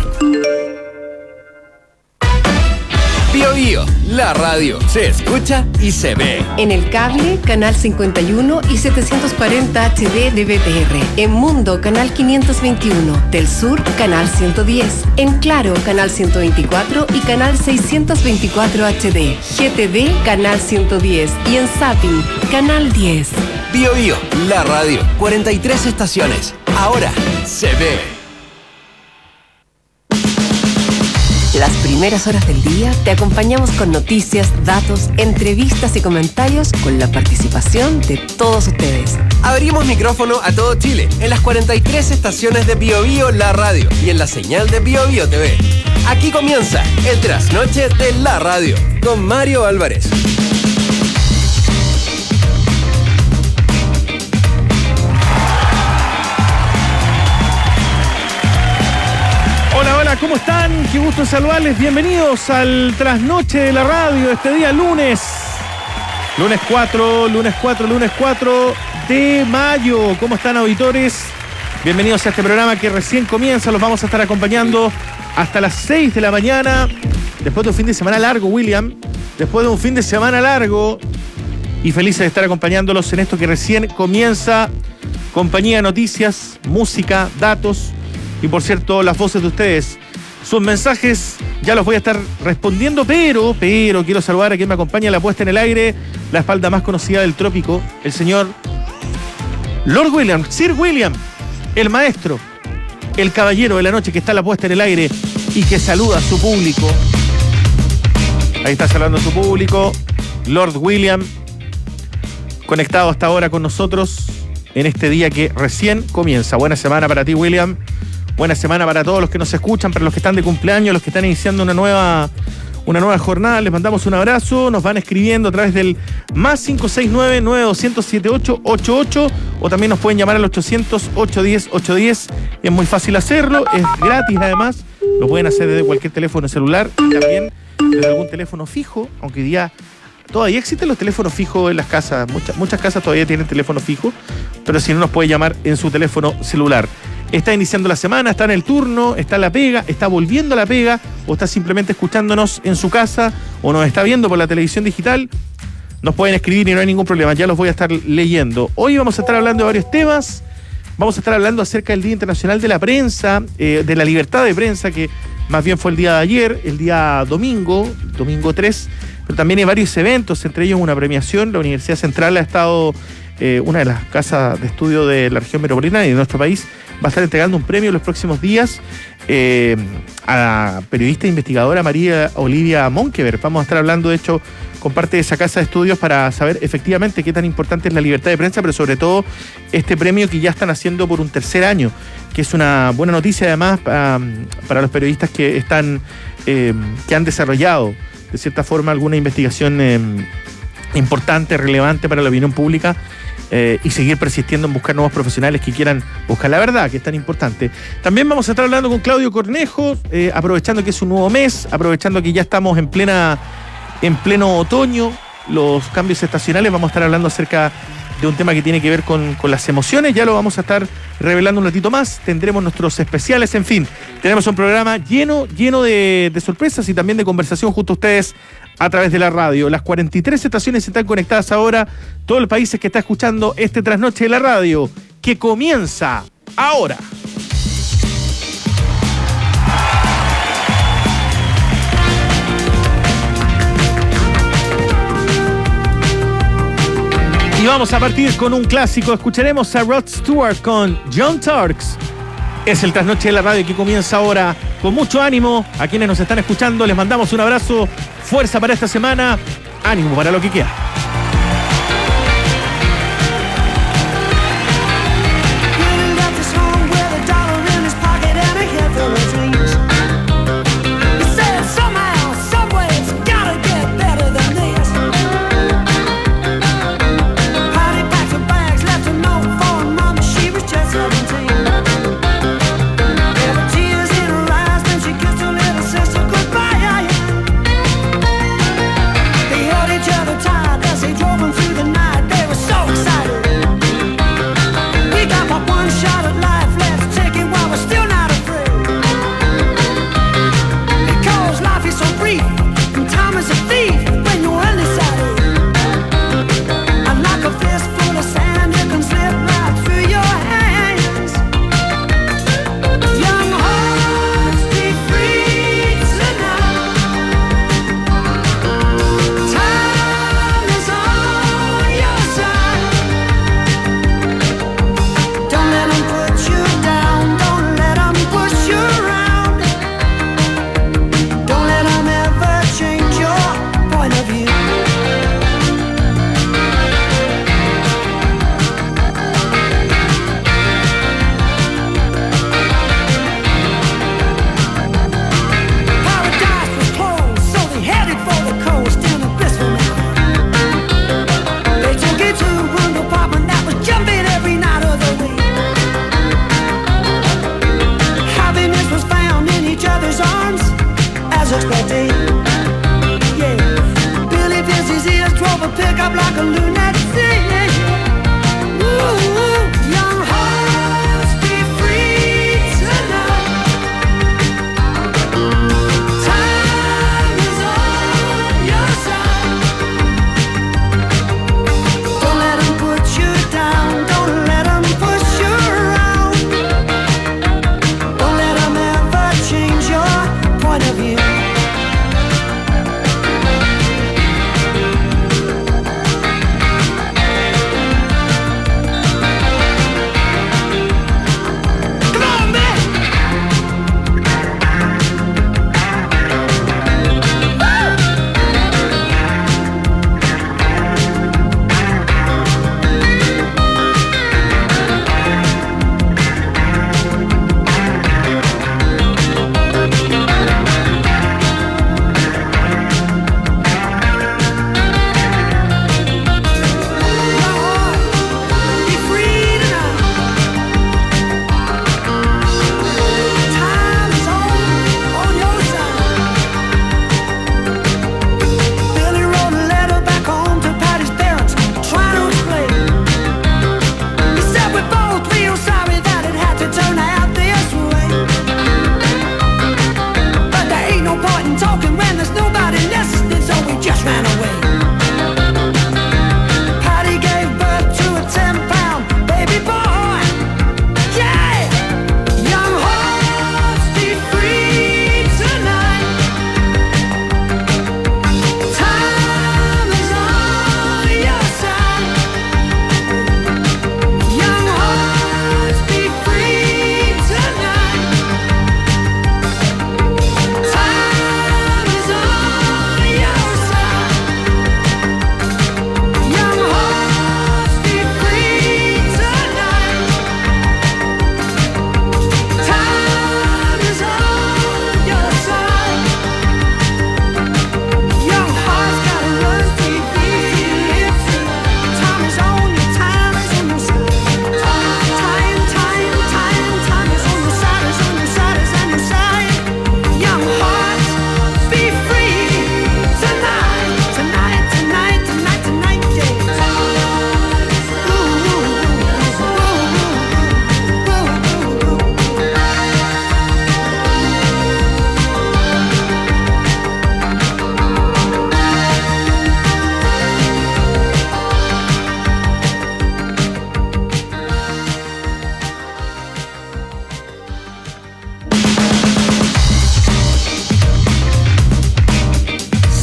Bio Bio, la radio. Se escucha y se ve. En el cable, canal cincuenta y uno y setecientos cuarenta H D de B T R. En Mundo, canal quinientos veintiuno. Del Sur, canal ciento diez. En Claro, canal ciento veinticuatro y canal seiscientos veinticuatro H D. G T V, canal ciento diez. Y en Zapping, canal diez. Bio Bio, la radio. cuarenta y tres estaciones. Ahora se ve. Las primeras horas del día te acompañamos con noticias, datos, entrevistas y comentarios con la participación de todos ustedes. Abrimos micrófono a todo Chile en las cuarenta y tres estaciones de Bio Bio la radio y en la señal de Bio Bio T V. Aquí comienza el trasnoche de la radio con Mario Álvarez. Hola, hola, ¿cómo están? Qué gusto saludarles. Bienvenidos al trasnoche de la radio este día lunes. Lunes cuatro, lunes cuatro, lunes cuatro de mayo. ¿Cómo están, auditores? Bienvenidos a este programa que recién comienza. Los vamos a estar acompañando hasta las seis de la mañana. Después de un fin de semana largo, William. Después de un fin de semana largo. Y felices de estar acompañándolos en esto que recién comienza. Compañía de noticias, música, datos. Y por cierto, las voces de ustedes, sus mensajes, ya los voy a estar respondiendo, pero, pero quiero saludar a quien me acompaña en la puesta en el aire, la espalda más conocida del trópico, el señor Lord William, Sir William, el maestro, el caballero de la noche que está en la puesta en el aire y que saluda a su público. Ahí está saludando a su público. Lord William, conectado hasta ahora con nosotros en este día que recién comienza. Buena semana para ti, William. Buena semana para todos los que nos escuchan, para los que están de cumpleaños, los que están iniciando una nueva, una nueva jornada. Les mandamos un abrazo. Nos van escribiendo a través del más cinco seis nueve, nueve dos cero, siete ocho ocho ocho o también nos pueden llamar al ochocientos, ochocientos diez, ochocientos diez. Es muy fácil hacerlo, es gratis además. Lo pueden hacer desde cualquier teléfono celular y también desde algún teléfono fijo, aunque hoy día todavía existen los teléfonos fijos en las casas. Muchas, muchas casas todavía tienen teléfono fijo, pero si no, nos puede llamar en su teléfono celular. Está iniciando la semana, está en el turno, está en la pega, está volviendo a la pega, o está simplemente escuchándonos en su casa, o nos está viendo por la televisión digital. Nos pueden escribir y no hay ningún problema, ya los voy a estar leyendo. Hoy vamos a estar hablando de varios temas. Vamos a estar hablando acerca del Día Internacional de la Prensa, eh, de la libertad de prensa, que más bien fue el día de ayer, el día domingo, domingo tres, pero también hay varios eventos, entre ellos una premiación. La Universidad Central ha estado, eh, una de las casas de estudio de la región metropolitana y de nuestro país, va a estar entregando un premio en los próximos días eh, a la periodista e investigadora María Olivia Monkever. Vamos a estar hablando, de hecho, con parte de esa casa de estudios para saber efectivamente qué tan importante es la libertad de prensa, pero sobre todo este premio que ya están haciendo por un tercer año, que es una buena noticia además para, para los periodistas que están eh, que han desarrollado de cierta forma alguna investigación eh, importante, relevante para la opinión pública, eh, y seguir persistiendo en buscar nuevos profesionales que quieran buscar la verdad, que es tan importante. También vamos a estar hablando con Claudio Cornejo, eh, aprovechando que es un nuevo mes, aprovechando que ya estamos en plena en pleno otoño, los cambios estacionales. Vamos a estar hablando acerca de un tema que tiene que ver con, con las emociones. Ya lo vamos a estar revelando un ratito más. Tendremos nuestros especiales, en fin. Tenemos un programa lleno, lleno de, de sorpresas y también de conversación junto a ustedes a través de la radio. Las cuarenta y tres estaciones están conectadas ahora. Todo el país es que está escuchando este trasnoche de la radio, que comienza ahora. Y vamos a partir con un clásico. Escucharemos a Rod Stewart con Young Turks. Es el trasnoche de la radio que comienza ahora con mucho ánimo. A quienes nos están escuchando les mandamos un abrazo. Fuerza para esta semana. Ánimo para lo que queda.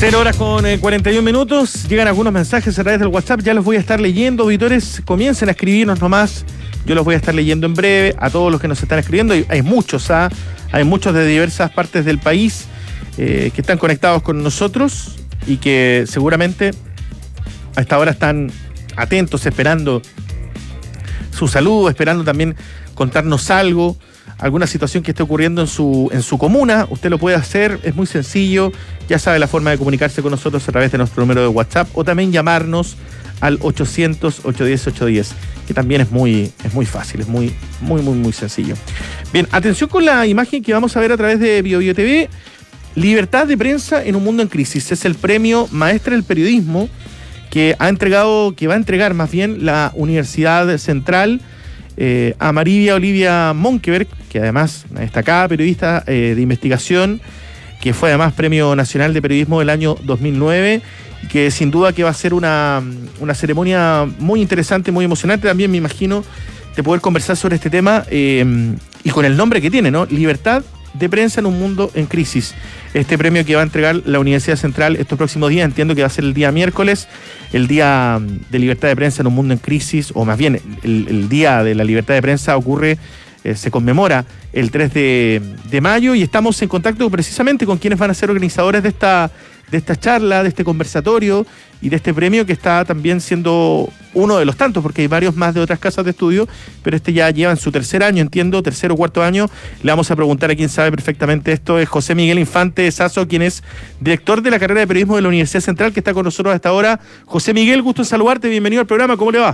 Cero horas con eh, cuarenta y un minutos. Llegan algunos mensajes a través del WhatsApp. Ya los voy a estar leyendo. Auditores, comiencen a escribirnos nomás. Yo los voy a estar leyendo en breve. A todos los que nos están escribiendo. Hay, hay muchos, ¿ah? Hay muchos de diversas partes del país eh, que están conectados con nosotros y que seguramente a esta hora están atentos, esperando su saludo, esperando también contarnos algo, alguna situación que esté ocurriendo en su, en su comuna. Usted lo puede hacer, es muy sencillo. Ya sabe la forma de comunicarse con nosotros a través de nuestro número de WhatsApp o también llamarnos al ochocientos, ochocientos diez, ochocientos diez, que también es muy, es muy fácil, es muy, muy, muy, muy sencillo. Bien, atención con la imagen que vamos a ver a través de BioBio T V. Libertad de prensa en un mundo en crisis. Es el premio Maestra del Periodismo que ha entregado, que va a entregar más bien la Universidad Central eh, a María Olivia Monkeberg, que además una destacada periodista eh, de investigación, que fue además Premio Nacional de Periodismo del año dos mil nueve, y que sin duda que va a ser una, una ceremonia muy interesante, muy emocionante también, me imagino, de poder conversar sobre este tema eh, y con el nombre que tiene, ¿no? Libertad de prensa en un mundo en crisis. Este premio que va a entregar la Universidad Central estos próximos días, entiendo que va a ser el día miércoles, el día de libertad de prensa en un mundo en crisis, o más bien el, el día de la libertad de prensa ocurre, eh, se conmemora el tres de mayo, y estamos en contacto precisamente con quienes van a ser organizadores de esta, de esta charla, de este conversatorio y de este premio, que está también siendo uno de los tantos, porque hay varios más de otras casas de estudio, pero este ya lleva en su tercer año, entiendo, tercer o cuarto año. Le vamos a preguntar a quien sabe perfectamente esto, es José Miguel Infante Sazo, quien es director de la carrera de periodismo de la Universidad Central, que está con nosotros hasta ahora. José Miguel, gusto en saludarte, bienvenido al programa, ¿cómo le va?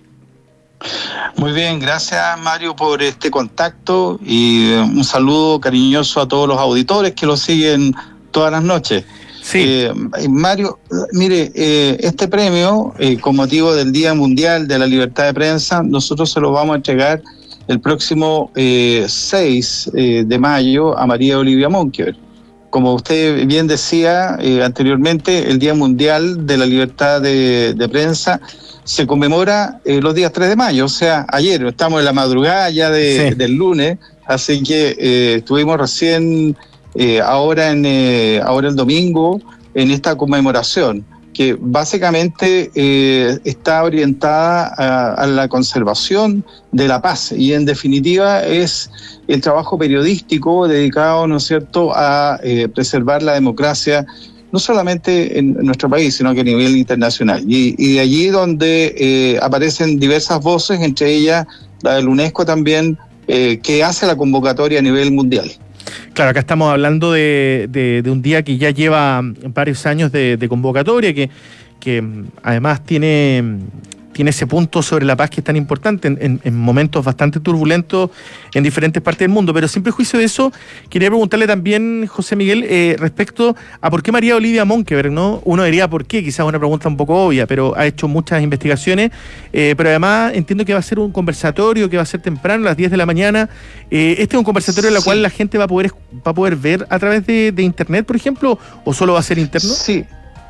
Muy bien, gracias Mario por este contacto y un saludo cariñoso a todos los auditores que lo siguen todas las noches. Sí. Eh, Mario, mire, eh, este premio, eh, con motivo del Día Mundial de la Libertad de Prensa, nosotros se lo vamos a entregar el próximo eh, seis eh, de mayo a María Olivia Monkeberg. Como usted bien decía eh, anteriormente, el Día Mundial de la Libertad de, de Prensa se conmemora eh, los días tres de mayo, o sea, ayer, estamos en la madrugada ya de, sí. del lunes, así que eh, estuvimos recién... Eh, ahora en eh, ahora el domingo en esta conmemoración que básicamente eh, está orientada a, a la conservación de la paz y en definitiva es el trabajo periodístico dedicado, ¿no es cierto?, a eh, preservar la democracia no solamente en nuestro país sino que a nivel internacional y, y de allí donde eh, aparecen diversas voces, entre ellas la del UNESCO también, eh, que hace la convocatoria a nivel mundial. Claro, acá estamos hablando de, de, de un día que ya lleva varios años de, de convocatoria, que, que además tiene, tiene ese punto sobre la paz que es tan importante en, en, en momentos bastante turbulentos en diferentes partes del mundo. Pero sin prejuicio de eso, quería preguntarle también, José Miguel, eh, respecto a por qué María Olivia Monkeberg, ¿no? Uno diría por qué, quizás una pregunta un poco obvia, pero ha hecho muchas investigaciones, eh, pero además entiendo que va a ser un conversatorio, que va a ser temprano, a las diez de la mañana. Eh, ¿Este es un conversatorio en el sí. cual la gente va a poder va a poder ver a través de, de internet, por ejemplo, o solo va a ser interno? Sí.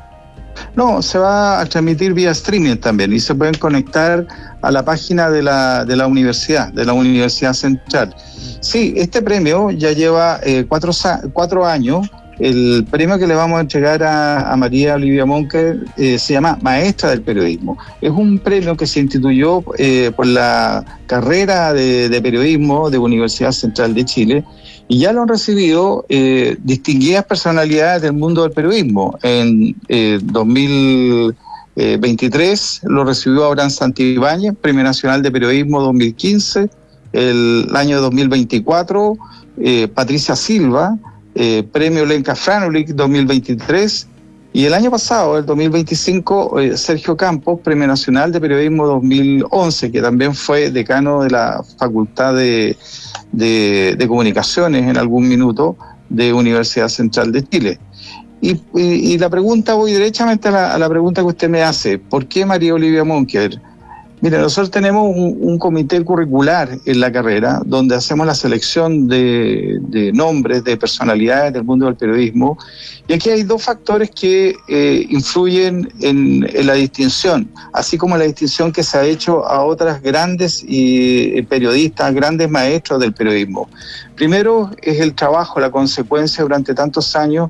No, se va a transmitir vía streaming también y se pueden conectar a la página de la, de la universidad, de la Universidad Central. Sí, este premio ya lleva eh, cuatro, cuatro años. El premio que le vamos a entregar a, a María Olivia Monkeberg eh, se llama Maestra del Periodismo. Es un premio que se instituyó eh, por la carrera de, de periodismo de la Universidad Central de Chile, y ya lo han recibido eh, distinguidas personalidades del mundo del periodismo. En eh, dos mil veintitrés lo recibió Abraham Santibáñez, Premio Nacional de Periodismo dos mil quince. El año dos mil veinticuatro, eh, Patricia Silva, eh, Premio Lenka Franulik dos mil veintitrés. Y el año pasado, el dos mil veinticinco, eh, Sergio Campos, Premio Nacional de Periodismo dos mil once, que también fue decano de la Facultad de, de, de Comunicaciones en algún minuto de Universidad Central de Chile. Y, y, y la pregunta, voy derechamente a la, a la pregunta que usted me hace, ¿por qué María Olivia Monkeberg? Mire, nosotros tenemos un, un comité curricular en la carrera donde hacemos la selección de, de nombres, de personalidades del mundo del periodismo, y aquí hay dos factores que eh, influyen en, en la distinción, así como la distinción que se ha hecho a otras grandes y, periodistas, grandes maestros del periodismo. Primero es el trabajo, la consecuencia durante tantos años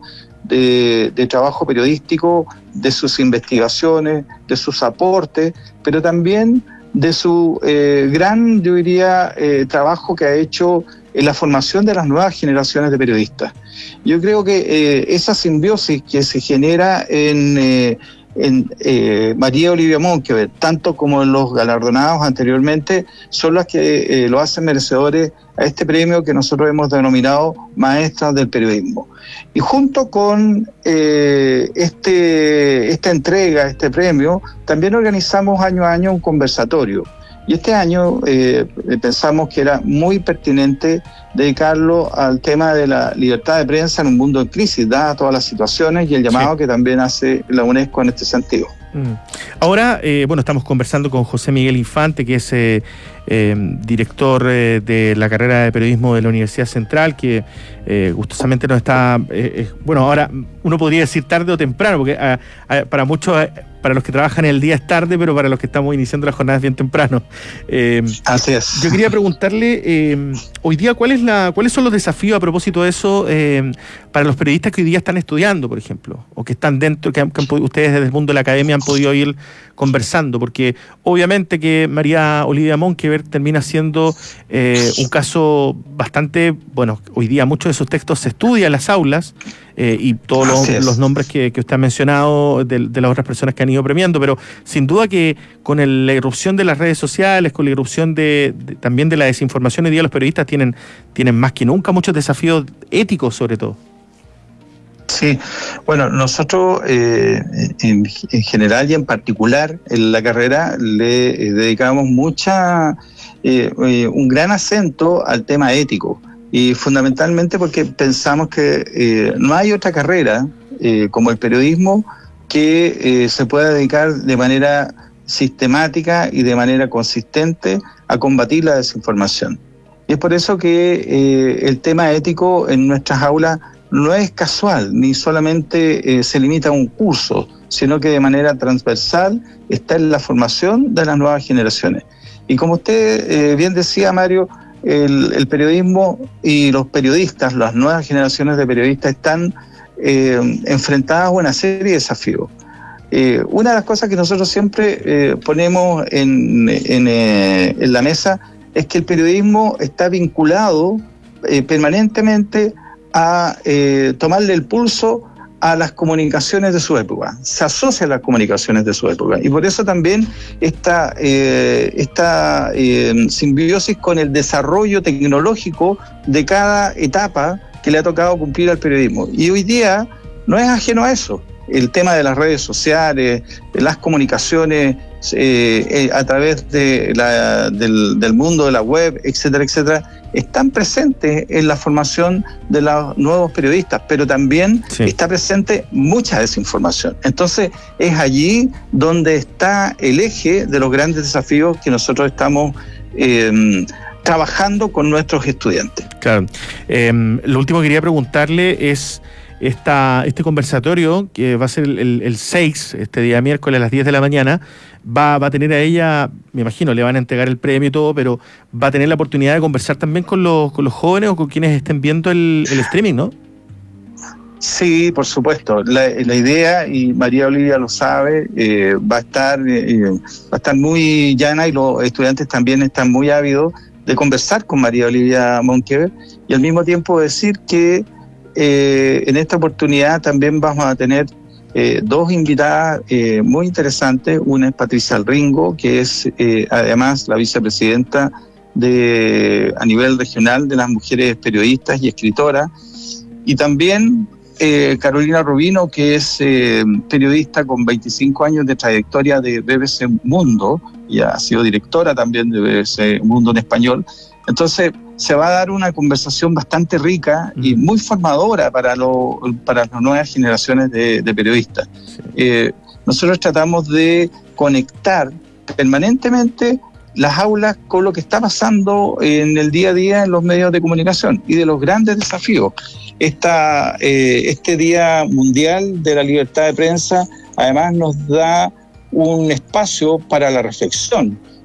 de, de trabajo periodístico, de sus investigaciones, de sus aportes, pero también de su eh, gran, yo diría, eh, trabajo que ha hecho en la formación de las nuevas generaciones de periodistas. Yo creo que eh, esa simbiosis que se genera en, eh, en eh, María Olivia Monkever, tanto como en los galardonados anteriormente, son las que eh, lo hacen merecedores a este premio que nosotros hemos denominado Maestras del Periodismo. Y junto con eh, este, esta entrega, este premio, también organizamos año a año un conversatorio. Y este año eh, pensamos que era muy pertinente dedicarlo al tema de la libertad de prensa en un mundo en crisis, dadas todas las situaciones y el llamado sí. que también hace la UNESCO en este sentido. Ahora, eh, bueno, estamos conversando con José Miguel Infante, que es eh, eh, director eh, de la carrera de periodismo de la Universidad Central, que eh, gustosamente nos está, eh, eh, bueno, ahora uno podría decir tarde o temprano, porque a, a, para muchos, a, para los que trabajan el día es tarde, pero para los que estamos iniciando la jornada es bien temprano. Eh, Así es. Yo quería preguntarle, eh, hoy día, ¿cuál es la, ¿cuáles son los desafíos a propósito de eso eh, para los periodistas que hoy día están estudiando, por ejemplo, o que están dentro, que, han, que han, ustedes desde el mundo de la academia han podido ir conversando? Porque obviamente que María Olivia Monkever termina siendo eh, un caso bastante, bueno, hoy día muchos de sus textos se estudian en las aulas, eh, y todos los, los nombres que, que usted ha mencionado de, de las otras personas que han ido premiando, pero sin duda que con el, la irrupción de las redes sociales, con la irrupción de, de también de la desinformación, hoy día los periodistas tienen, tienen más que nunca muchos desafíos éticos sobre todo. Sí, bueno, nosotros eh, en, en general y en particular en la carrera le eh, dedicamos mucha, eh, eh, un gran acento al tema ético, y fundamentalmente porque pensamos que eh, no hay otra carrera eh, como el periodismo que eh, se pueda dedicar de manera sistemática y de manera consistente a combatir la desinformación. Y es por eso que eh, el tema ético en nuestras aulas no es casual, ni solamente eh, se limita a un curso, sino que de manera transversal está en la formación de las nuevas generaciones. Y como usted eh, bien decía, Mario, el, el periodismo y los periodistas, las nuevas generaciones de periodistas están eh, enfrentadas a una serie de desafíos. Eh, una de las cosas que nosotros siempre eh, ponemos en, en, eh, en la mesa es que el periodismo está vinculado eh, permanentemente a eh, tomarle el pulso a las comunicaciones de su época, se asocia a las comunicaciones de su época, y por eso también esta, eh, esta eh, simbiosis con el desarrollo tecnológico de cada etapa que le ha tocado cumplir al periodismo. Y hoy día no es ajeno a eso. El tema de las redes sociales, de las comunicaciones eh, eh, a través de la, del, del mundo de la web, etcétera, etcétera, están presentes en la formación de los nuevos periodistas, pero también sí. está presente mucha desinformación. Entonces, es allí donde está el eje de los grandes desafíos que nosotros estamos eh, trabajando con nuestros estudiantes. Claro. Eh, lo último que quería preguntarle es Esta, este conversatorio, que va a ser el, el, el seis, este día miércoles a las diez de la mañana, va, va a tener a ella, me imagino, le van a entregar el premio y todo, pero va a tener la oportunidad de conversar también con los, con los jóvenes o con quienes estén viendo el, el streaming, ¿no? Sí, por supuesto. La, la idea, y María Olivia lo sabe, eh, va a estar eh, va a estar muy llana, y los estudiantes también están muy ávidos de conversar con María Olivia Monkever, y al mismo tiempo decir que Eh, en esta oportunidad también vamos a tener eh, dos invitadas eh, muy interesantes. Una es Patricia Alringo, que es eh, además la vicepresidenta de, a nivel regional de las mujeres periodistas y escritoras, y también eh, Carolina Rubino, que es eh, periodista con veinticinco años de trayectoria de B B C Mundo, y ha sido directora también de B B C Mundo en español. Entonces, se va a dar una conversación bastante rica y muy formadora para, lo, para las nuevas generaciones de, de periodistas. Sí. Eh, nosotros tratamos de conectar permanentemente las aulas con lo que está pasando en el día a día en los medios de comunicación y de los grandes desafíos. Esta, eh, este Día Mundial de la Libertad de Prensa además nos da un espacio para la reflexión.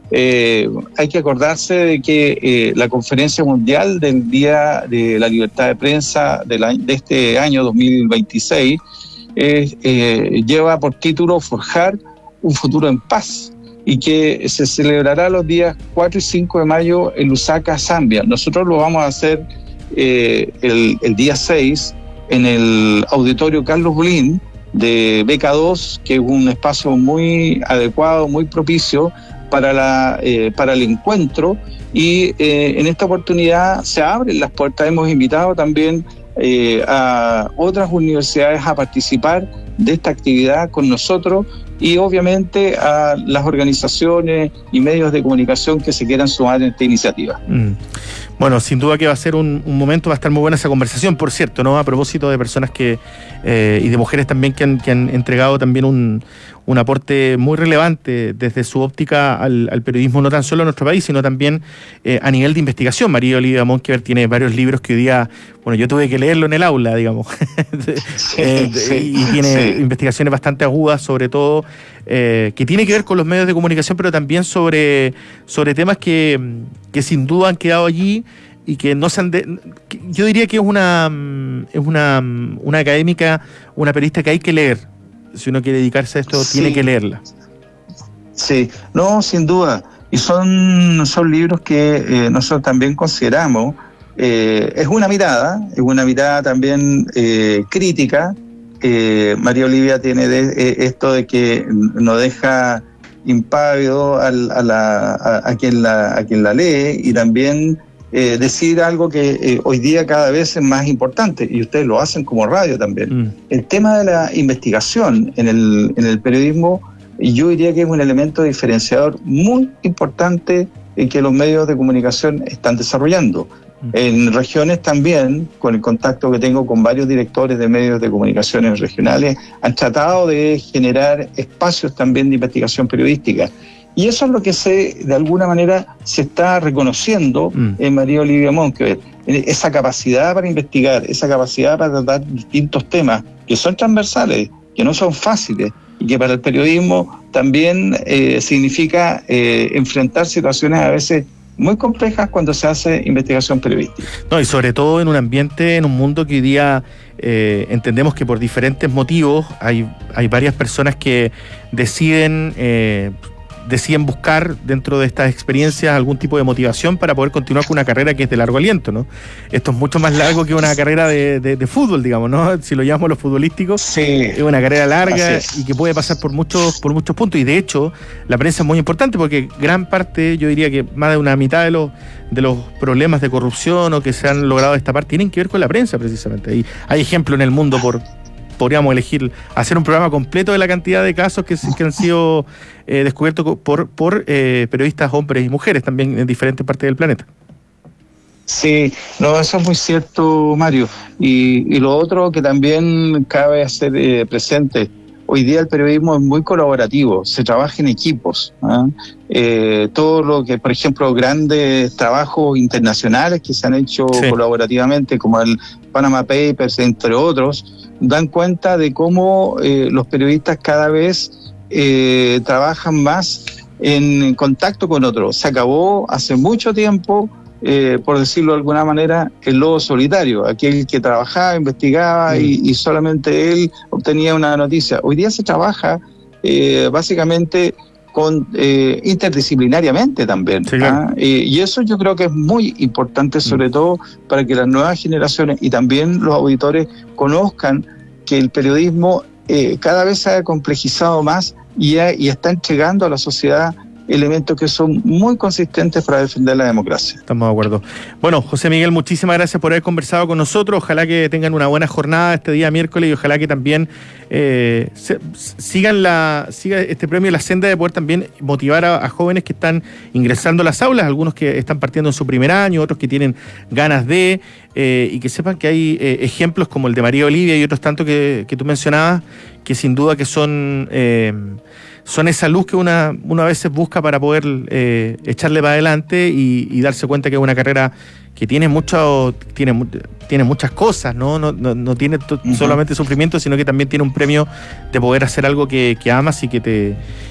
Eh, hay que acordarse de que eh, la conferencia mundial del Día de la Libertad de Prensa de, la, de este año dos mil veintiséis eh, eh, lleva por título Forjar un futuro en paz, y que se celebrará los días cuatro y cinco de mayo en Lusaka, Zambia. Nosotros lo vamos a hacer eh, el, el día seis en el Auditorio Carlos Bolín de B K dos, que es un espacio muy adecuado, muy propicio para, la, eh, para el encuentro, y eh, en esta oportunidad se abren las puertas. Hemos invitado también eh, a otras universidades a participar de esta actividad con nosotros, y obviamente a las organizaciones y medios de comunicación que se quieran sumar en esta iniciativa. Mm. Bueno, sin duda que va a ser un, un momento, va a estar muy buena esa conversación, por cierto, ¿no? A propósito de personas que eh, y de mujeres también que han, que han entregado también un, un aporte muy relevante desde su óptica al, al periodismo, no tan solo en nuestro país, sino también eh, a nivel de investigación. María Olivia Monkever tiene varios libros que hoy día, bueno, yo tuve que leerlo en el aula, digamos, eh, sí, y tiene sí. investigaciones bastante agudas, sobre todo, eh, que tiene que ver con los medios de comunicación, pero también sobre, sobre temas que, que sin duda han quedado allí y que no se han de, que yo diría que es una es una, una académica, una periodista que hay que leer. Si uno quiere dedicarse a esto, sí. tiene que leerla. Sí, no, sin duda. Y son, son libros que eh, nosotros también consideramos. Eh, es una mirada, es una mirada también eh, crítica. Eh, María Olivia tiene de, eh, esto de que no deja impávido al, a, la, a, a, quien la, a quien la lee, y también eh, decir algo que eh, hoy día cada vez es más importante, y ustedes lo hacen como radio también. Mm. El tema de la investigación en el, en el periodismo, yo diría que es un elemento diferenciador muy importante en que los medios de comunicación están desarrollando. En regiones también, con el contacto que tengo con varios directores de medios de comunicaciones regionales, han tratado de generar espacios también de investigación periodística. Y eso es lo que se, de alguna manera se está reconociendo mm. en María Olivia Monkever. Esa capacidad para investigar, esa capacidad para tratar distintos temas que son transversales, que no son fáciles, y que para el periodismo también eh, significa eh, enfrentar situaciones a veces muy complejas cuando se hace investigación periodística. No, y sobre todo en un ambiente, en un mundo que hoy día eh, entendemos que por diferentes motivos hay, hay varias personas que deciden eh, deciden buscar dentro de estas experiencias algún tipo de motivación para poder continuar con una carrera que es de largo aliento, ¿no? Esto es mucho más largo que una carrera de, de, de fútbol, digamos, ¿no? Si lo llamamos los futbolísticos, sí, es una carrera larga y que puede pasar por muchos, por muchos puntos, y de hecho la prensa es muy importante porque gran parte, yo diría que más de una mitad de los, de los problemas de corrupción o que se han logrado destapar tienen que ver con la prensa precisamente, y hay ejemplos en el mundo por... podríamos elegir hacer un programa completo de la cantidad de casos que, que han sido eh, descubiertos por, por eh, periodistas hombres y mujeres también en diferentes partes del planeta. Sí, no, eso es muy cierto, Mario. Y, y lo otro que también cabe hacer eh, presente, hoy día el periodismo es muy colaborativo, se trabaja en equipos. ¿eh? Eh, todo lo que, por ejemplo, grandes trabajos internacionales que se han hecho sí. colaborativamente, como el Panama Papers, entre otros, dan cuenta de cómo eh, los periodistas cada vez eh, trabajan más en, en contacto con otros. Se acabó hace mucho tiempo, eh, por decirlo de alguna manera, el lobo solitario, aquel que trabajaba, investigaba mm. y, y solamente él obtenía una noticia. Hoy día se trabaja eh, básicamente con eh, interdisciplinariamente también. Sí, claro. ¿ah? eh, y eso yo creo que es muy importante, sobre mm. todo para que las nuevas generaciones y también los auditores conozcan que el periodismo eh, cada vez se ha complejizado más y, ha, y está entregando a la sociedad elementos que son muy consistentes para defender la democracia. Estamos de acuerdo. Bueno, José Miguel, muchísimas gracias por haber conversado con nosotros. Ojalá que tengan una buena jornada este día miércoles y ojalá que también eh, se, sigan la siga este premio la senda de poder también motivar a, a jóvenes que están ingresando a las aulas, algunos que están partiendo en su primer año, otros que tienen ganas de, eh, y que sepan que hay eh, ejemplos como el de María Olivia y otros tantos que, que tú mencionabas, que sin duda que son... Eh, son esa luz que una, una a veces busca para poder eh, echarle para adelante y, y darse cuenta que es una carrera que tiene mucho, tiene, tiene muchas cosas, ¿no? No, no, no tiene to- uh-huh. solamente sufrimiento, sino que también tiene un premio de poder hacer algo que, que amas y que te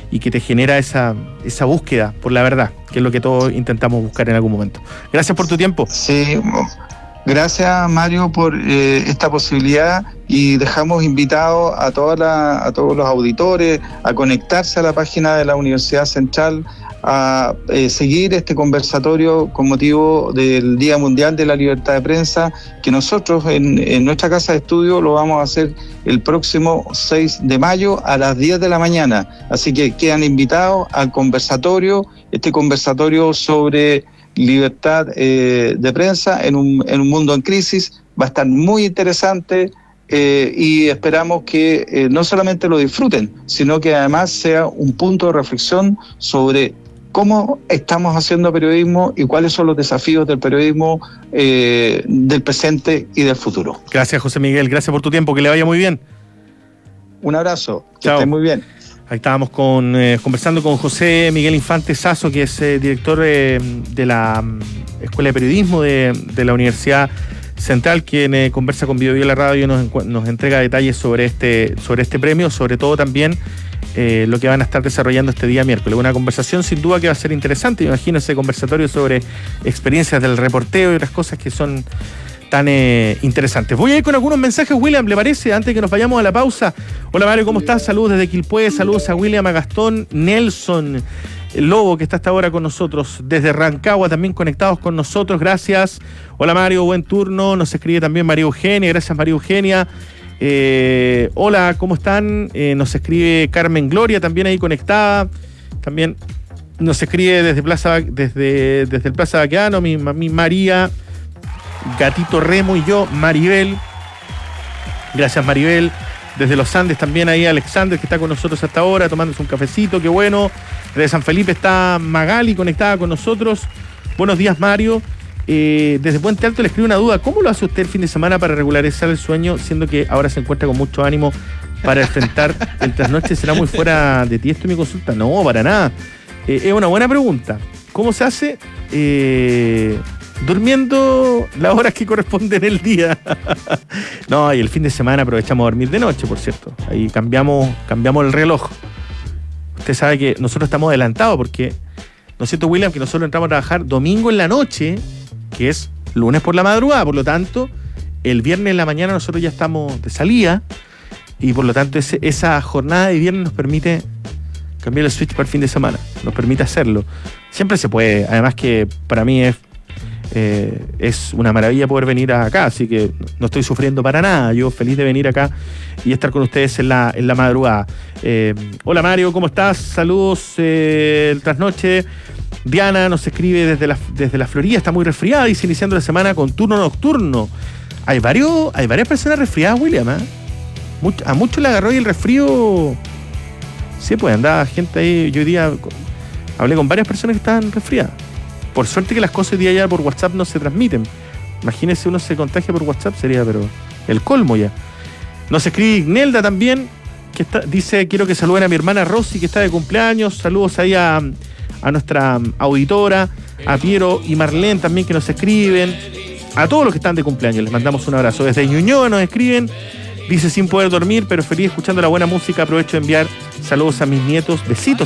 y que te genera esa, esa búsqueda por la verdad, que es lo que todos intentamos buscar en algún momento. Gracias por tu tiempo. Sí, gracias Mario por eh, esta posibilidad y dejamos invitados a, toda la, a todos los auditores a conectarse a la página de la Universidad Central, a eh, seguir este conversatorio con motivo del Día Mundial de la Libertad de Prensa, que nosotros en, en nuestra casa de estudio lo vamos a hacer el próximo seis de mayo a las diez de la mañana. Así que quedan invitados al conversatorio, este conversatorio sobre libertad eh, de prensa en un, en un mundo en crisis. Va a estar muy interesante. Eh, y esperamos que eh, no solamente lo disfruten, sino que además sea un punto de reflexión sobre cómo estamos haciendo periodismo y cuáles son los desafíos del periodismo eh, del presente y del futuro. Gracias, José Miguel, gracias por tu tiempo, que le vaya muy bien. Un abrazo, que Chao. esté muy bien. Ahí estábamos con, eh, conversando con José Miguel Infante Sasso, que es eh, director eh, de la um, Escuela de Periodismo de, de la Universidad Central, quien eh, conversa con Bio Bio la Radio y nos, nos entrega detalles sobre este, sobre este premio, sobre todo también eh, lo que van a estar desarrollando este día miércoles. Una conversación sin duda que va a ser interesante. Me imagino ese conversatorio sobre experiencias del reporteo y otras cosas que son tan eh, interesantes. Voy a ir con algunos mensajes, William, ¿le parece? Antes que nos vayamos a la pausa. Hola Mario, ¿cómo estás? Saludos desde Quilpué, saludos a William, a Gastón, Nelson, el Lobo, que está hasta ahora con nosotros, desde Rancagua también conectados con nosotros, gracias. Hola Mario, buen turno, nos escribe también María Eugenia, gracias María Eugenia. Eh, hola, ¿cómo están? Eh, nos escribe Carmen Gloria, también ahí conectada. También nos escribe desde Plaza, desde, desde el Plaza Baqueano, mi, mi María, Gatito Remo y yo, Maribel. Gracias Maribel. Desde los Andes también ahí Alexander, que está con nosotros hasta ahora, tomándose un cafecito, qué bueno. Desde San Felipe está Magali conectada con nosotros. Buenos días, Mario. Eh, desde Puente Alto le escribo una duda. ¿Cómo lo hace usted el fin de semana para regularizar el sueño, siendo que ahora se encuentra con mucho ánimo para enfrentar el trasnoche? ¿Será muy fuera de ti esto mi consulta? No, para nada. Eh, es una buena pregunta. ¿Cómo se hace? Eh... Durmiendo las horas que corresponden el día. No, y el fin de semana aprovechamos a dormir de noche, por cierto. Ahí cambiamos, cambiamos el reloj. Usted sabe que nosotros estamos adelantados porque, ¿no es cierto, William? Que nosotros entramos a trabajar domingo en la noche, que es lunes por la madrugada. Por lo tanto, el viernes en la mañana nosotros ya estamos de salida y por lo tanto ese, esa jornada de viernes nos permite cambiar el switch para el fin de semana. Nos permite hacerlo. Siempre se puede. Además que para mí es Eh, es una maravilla poder venir acá, así que no estoy sufriendo para nada. Yo feliz de venir acá y estar con ustedes en la, en la madrugada. Eh, hola Mario, ¿cómo estás? Saludos, eh, el trasnoche. Diana nos escribe desde la, desde la Florida, está muy resfriada, dice, iniciando la semana con turno nocturno. Hay varios, hay varias personas resfriadas, William, ¿eh? Much, a muchos le agarró y el resfrío. Sí, pues andaba gente ahí. Yo hoy día hablé con varias personas que estaban resfriadas. Por suerte que las cosas hoy día ya por WhatsApp no se transmiten. Imagínese uno se contagia por WhatsApp, sería pero el colmo ya. Nos escribe Ignelda también, que está, dice, quiero que saluden a mi hermana Rosy, que está de cumpleaños. Saludos ahí a, a nuestra auditora, a Piero y Marlene también, que nos escriben. A todos los que están de cumpleaños les mandamos un abrazo. Desde Ñuñoa nos escriben, dice, sin poder dormir, pero feliz escuchando la buena música. Aprovecho de enviar saludos a mis nietos, besitos